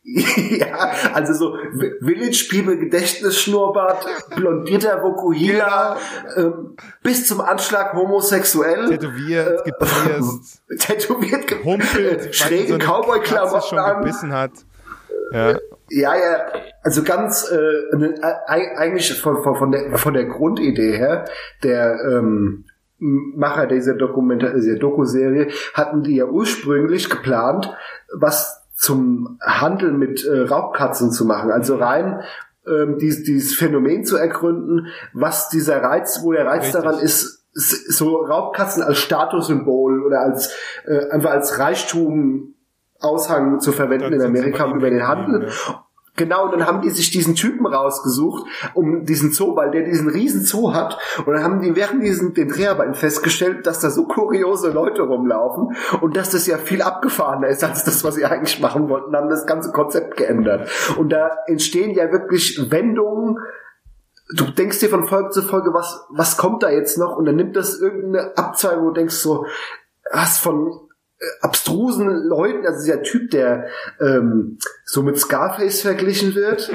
Ja, also so Village People, Gedächtnisschnurrbart, blondierter Vokuhila, ähm, bis zum Anschlag homosexuell. Tätowiert, äh, gepierst. Tätowiert, Humpelt, äh, schräge so Cowboy-Klamotten schon an. gebissen hat. Ja. Ja, ja, also ganz äh, äh, eigentlich von, von, von, der, von der Grundidee her, der ähm, Macher dieser Dokumentar, dieser Doku-Serie hatten die ja ursprünglich geplant, was zum Handel mit äh, Raubkatzen zu machen. Also rein ähm, dieses, dieses Phänomen zu ergründen, was dieser Reiz, wo der Reiz Richtig. daran ist, so Raubkatzen als Statussymbol oder als äh, einfach als Reichtum Aushang zu verwenden in Amerika über den Handel. Ja. Genau, und dann haben die sich diesen Typen rausgesucht, um diesen Zoo, weil der diesen riesen Zoo hat. Und dann haben die während diesen den Dreharbeiten festgestellt, dass da so kuriose Leute rumlaufen und dass das ja viel abgefahrener ist als das, was sie eigentlich machen wollten. Haben das ganze Konzept geändert. Und da entstehen ja wirklich Wendungen. Du denkst dir von Folge zu Folge, was was kommt da jetzt noch? Und dann nimmt das irgendeine Abzweigung, wo du denkst so, was von abstrusen Leuten, also dieser Typ, der ähm, so mit Scarface verglichen wird.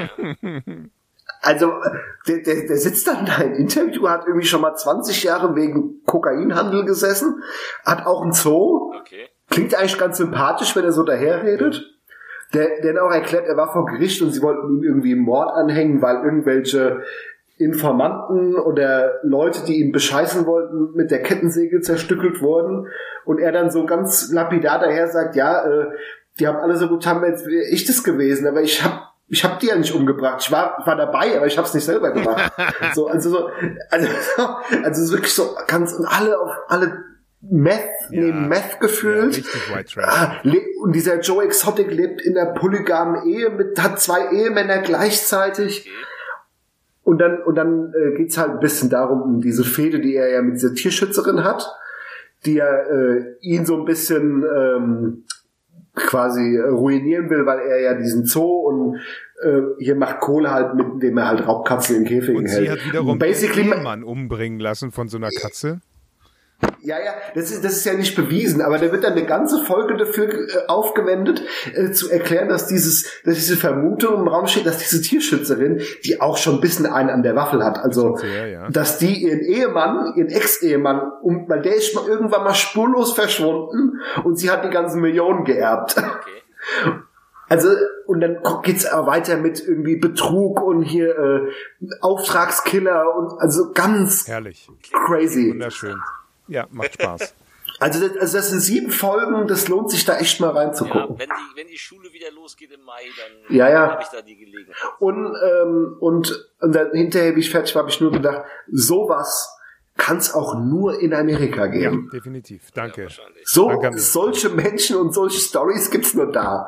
Also der, der, der sitzt dann da im Interview, hat irgendwie schon mal zwanzig Jahre wegen Kokainhandel gesessen, hat auch einen Zoo. Okay. Klingt eigentlich ganz sympathisch, wenn er so daherredet. Der, der dann auch erklärt, er war vor Gericht und sie wollten ihm irgendwie einen Mord anhängen, weil irgendwelche Informanten oder Leute, die ihn bescheißen wollten, mit der Kettensäge zerstückelt wurden. Und er dann so ganz lapidar daher sagt, ja, äh, die haben alle so gut, haben jetzt wäre ich das gewesen, aber ich hab ich hab die ja nicht umgebracht. Ich war war dabei, aber ich hab's nicht selber gemacht. so, also so, also, also so wirklich so ganz, und alle auf alle Meth, Ja, neben Meth gefühlt. Ja, richtig White Trash. Ah, le- und dieser Joe Exotic lebt in einer polygamen Ehe mit, hat zwei Ehemänner gleichzeitig. Und dann, und dann äh, geht's halt ein bisschen darum, um diese Fehde, die er ja mit dieser Tierschützerin hat, die ja äh, ihn so ein bisschen ähm, quasi äh, ruinieren will, weil er ja diesen Zoo und äh, hier macht Kohle halt mit, indem er halt Raubkatzen in Käfigen Und hält. sie hat wiederum Basically, den Ehemann umbringen lassen von so einer Katze. Ja, ja, das ist, das ist ja nicht bewiesen, aber da wird dann eine ganze Folge dafür äh, aufgewendet, äh, zu erklären, dass dieses, dass diese Vermutung im Raum steht, dass diese Tierschützerin, die auch schon ein bisschen einen an der Waffel hat, also, Sehr, ja. dass die ihren Ehemann, ihren Ex-Ehemann, um, weil der ist mal irgendwann mal spurlos verschwunden und sie hat die ganzen Millionen geerbt. Okay. Also, und dann geht's auch weiter mit irgendwie Betrug und hier äh, Auftragskiller und also ganz Herrlich. crazy. Wunderschön. Ja, macht Spaß. Also das, also das sind sieben Folgen, das lohnt sich da echt mal Ja, reinzugucken. wenn die, wenn die Schule wieder losgeht im Mai, dann Ja, ja. habe ich da die Gelegenheit. Und, ähm, und, und dann hinterher, wie ich fertig war, habe ich nur gedacht, sowas kann es auch nur in Amerika Ja, geben. definitiv. Danke. Wahrscheinlich. So, Danke, Amir. solche Menschen und solche Stories gibt's nur da.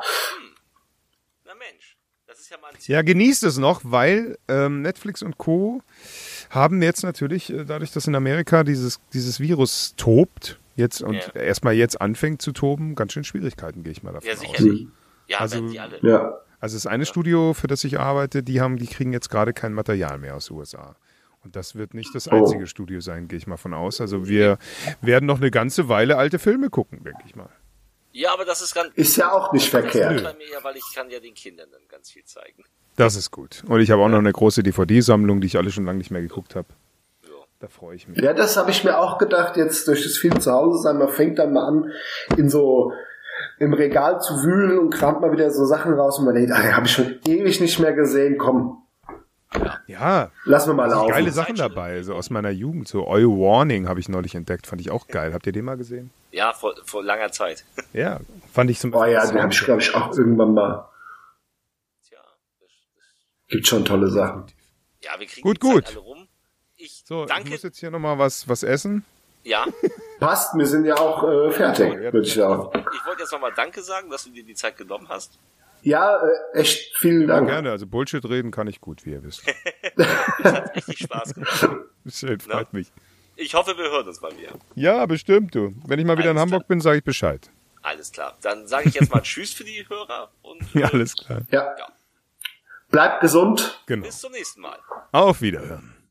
Na Mensch, das ist ja mal ein Ziel. Ja, genießt es noch, weil ähm, Netflix und Co. haben jetzt natürlich, äh, dadurch, dass in Amerika dieses, dieses Virus tobt, jetzt und Ja. erstmal jetzt anfängt zu toben, ganz schön Schwierigkeiten, gehe ich mal davon Ja, aus. sicherlich. Ja, Also- werden die alle. Ja. Also das eine Studio, für das ich arbeite, die haben, die kriegen jetzt gerade kein Material mehr aus den U S A. Und das wird nicht das Oh. einzige Studio sein, gehe ich mal von aus. Also wir werden noch eine ganze Weile alte Filme gucken, denke ich mal. Ja, aber das ist ganz... Ist ja auch nicht das ist verkehrt. bei mir ja, weil ich kann ja den Kindern dann ganz viel zeigen. Das ist gut. Und ich habe auch noch eine große D V D-Sammlung, die ich alle schon lange nicht mehr geguckt habe. Ja. Da freue ich mich. Ja, das habe ich mir auch gedacht, jetzt durch das viel zu Hause sein, man fängt dann mal an, in so im Regal zu wühlen und kramt mal wieder so Sachen raus und man denkt, ah, habe ich schon ewig nicht mehr gesehen, komm, Ja, lassen wir mal da sind laufen. geile Sachen dabei, so aus meiner Jugend. So Oil Warning habe ich neulich entdeckt, fand ich auch geil. Habt ihr den mal gesehen? Ja, vor, vor langer Zeit. Ja, fand ich zum Oh ja, den habe ich, glaube ich, auch irgendwann mal. Tja, das, das, Gibt schon tolle Sachen. ja, wir kriegen Gut, die Zeit gut. alle rum. Ich So, ich danke... muss jetzt hier nochmal was, was essen. Ja, Passt, wir sind ja auch äh, fertig, würde ich sagen. ich wollte jetzt nochmal Danke sagen, dass du dir die Zeit genommen hast. Ja, äh, echt vielen Ja, Dank. gerne, also Bullshit reden kann ich gut, wie ihr wisst. Es hat richtig Spaß gemacht. Schön, freut mich. Ich hoffe, wir hören uns mal wieder. Ja, bestimmt, du. Wenn ich mal wieder in Alles Hamburg klar. bin, sage ich Bescheid. Alles klar. Dann sage ich jetzt mal Tschüss für die Hörer und Ja, alles klar. Ja. ja, Bleibt gesund. Genau. bis zum nächsten Mal. Auf Wiederhören.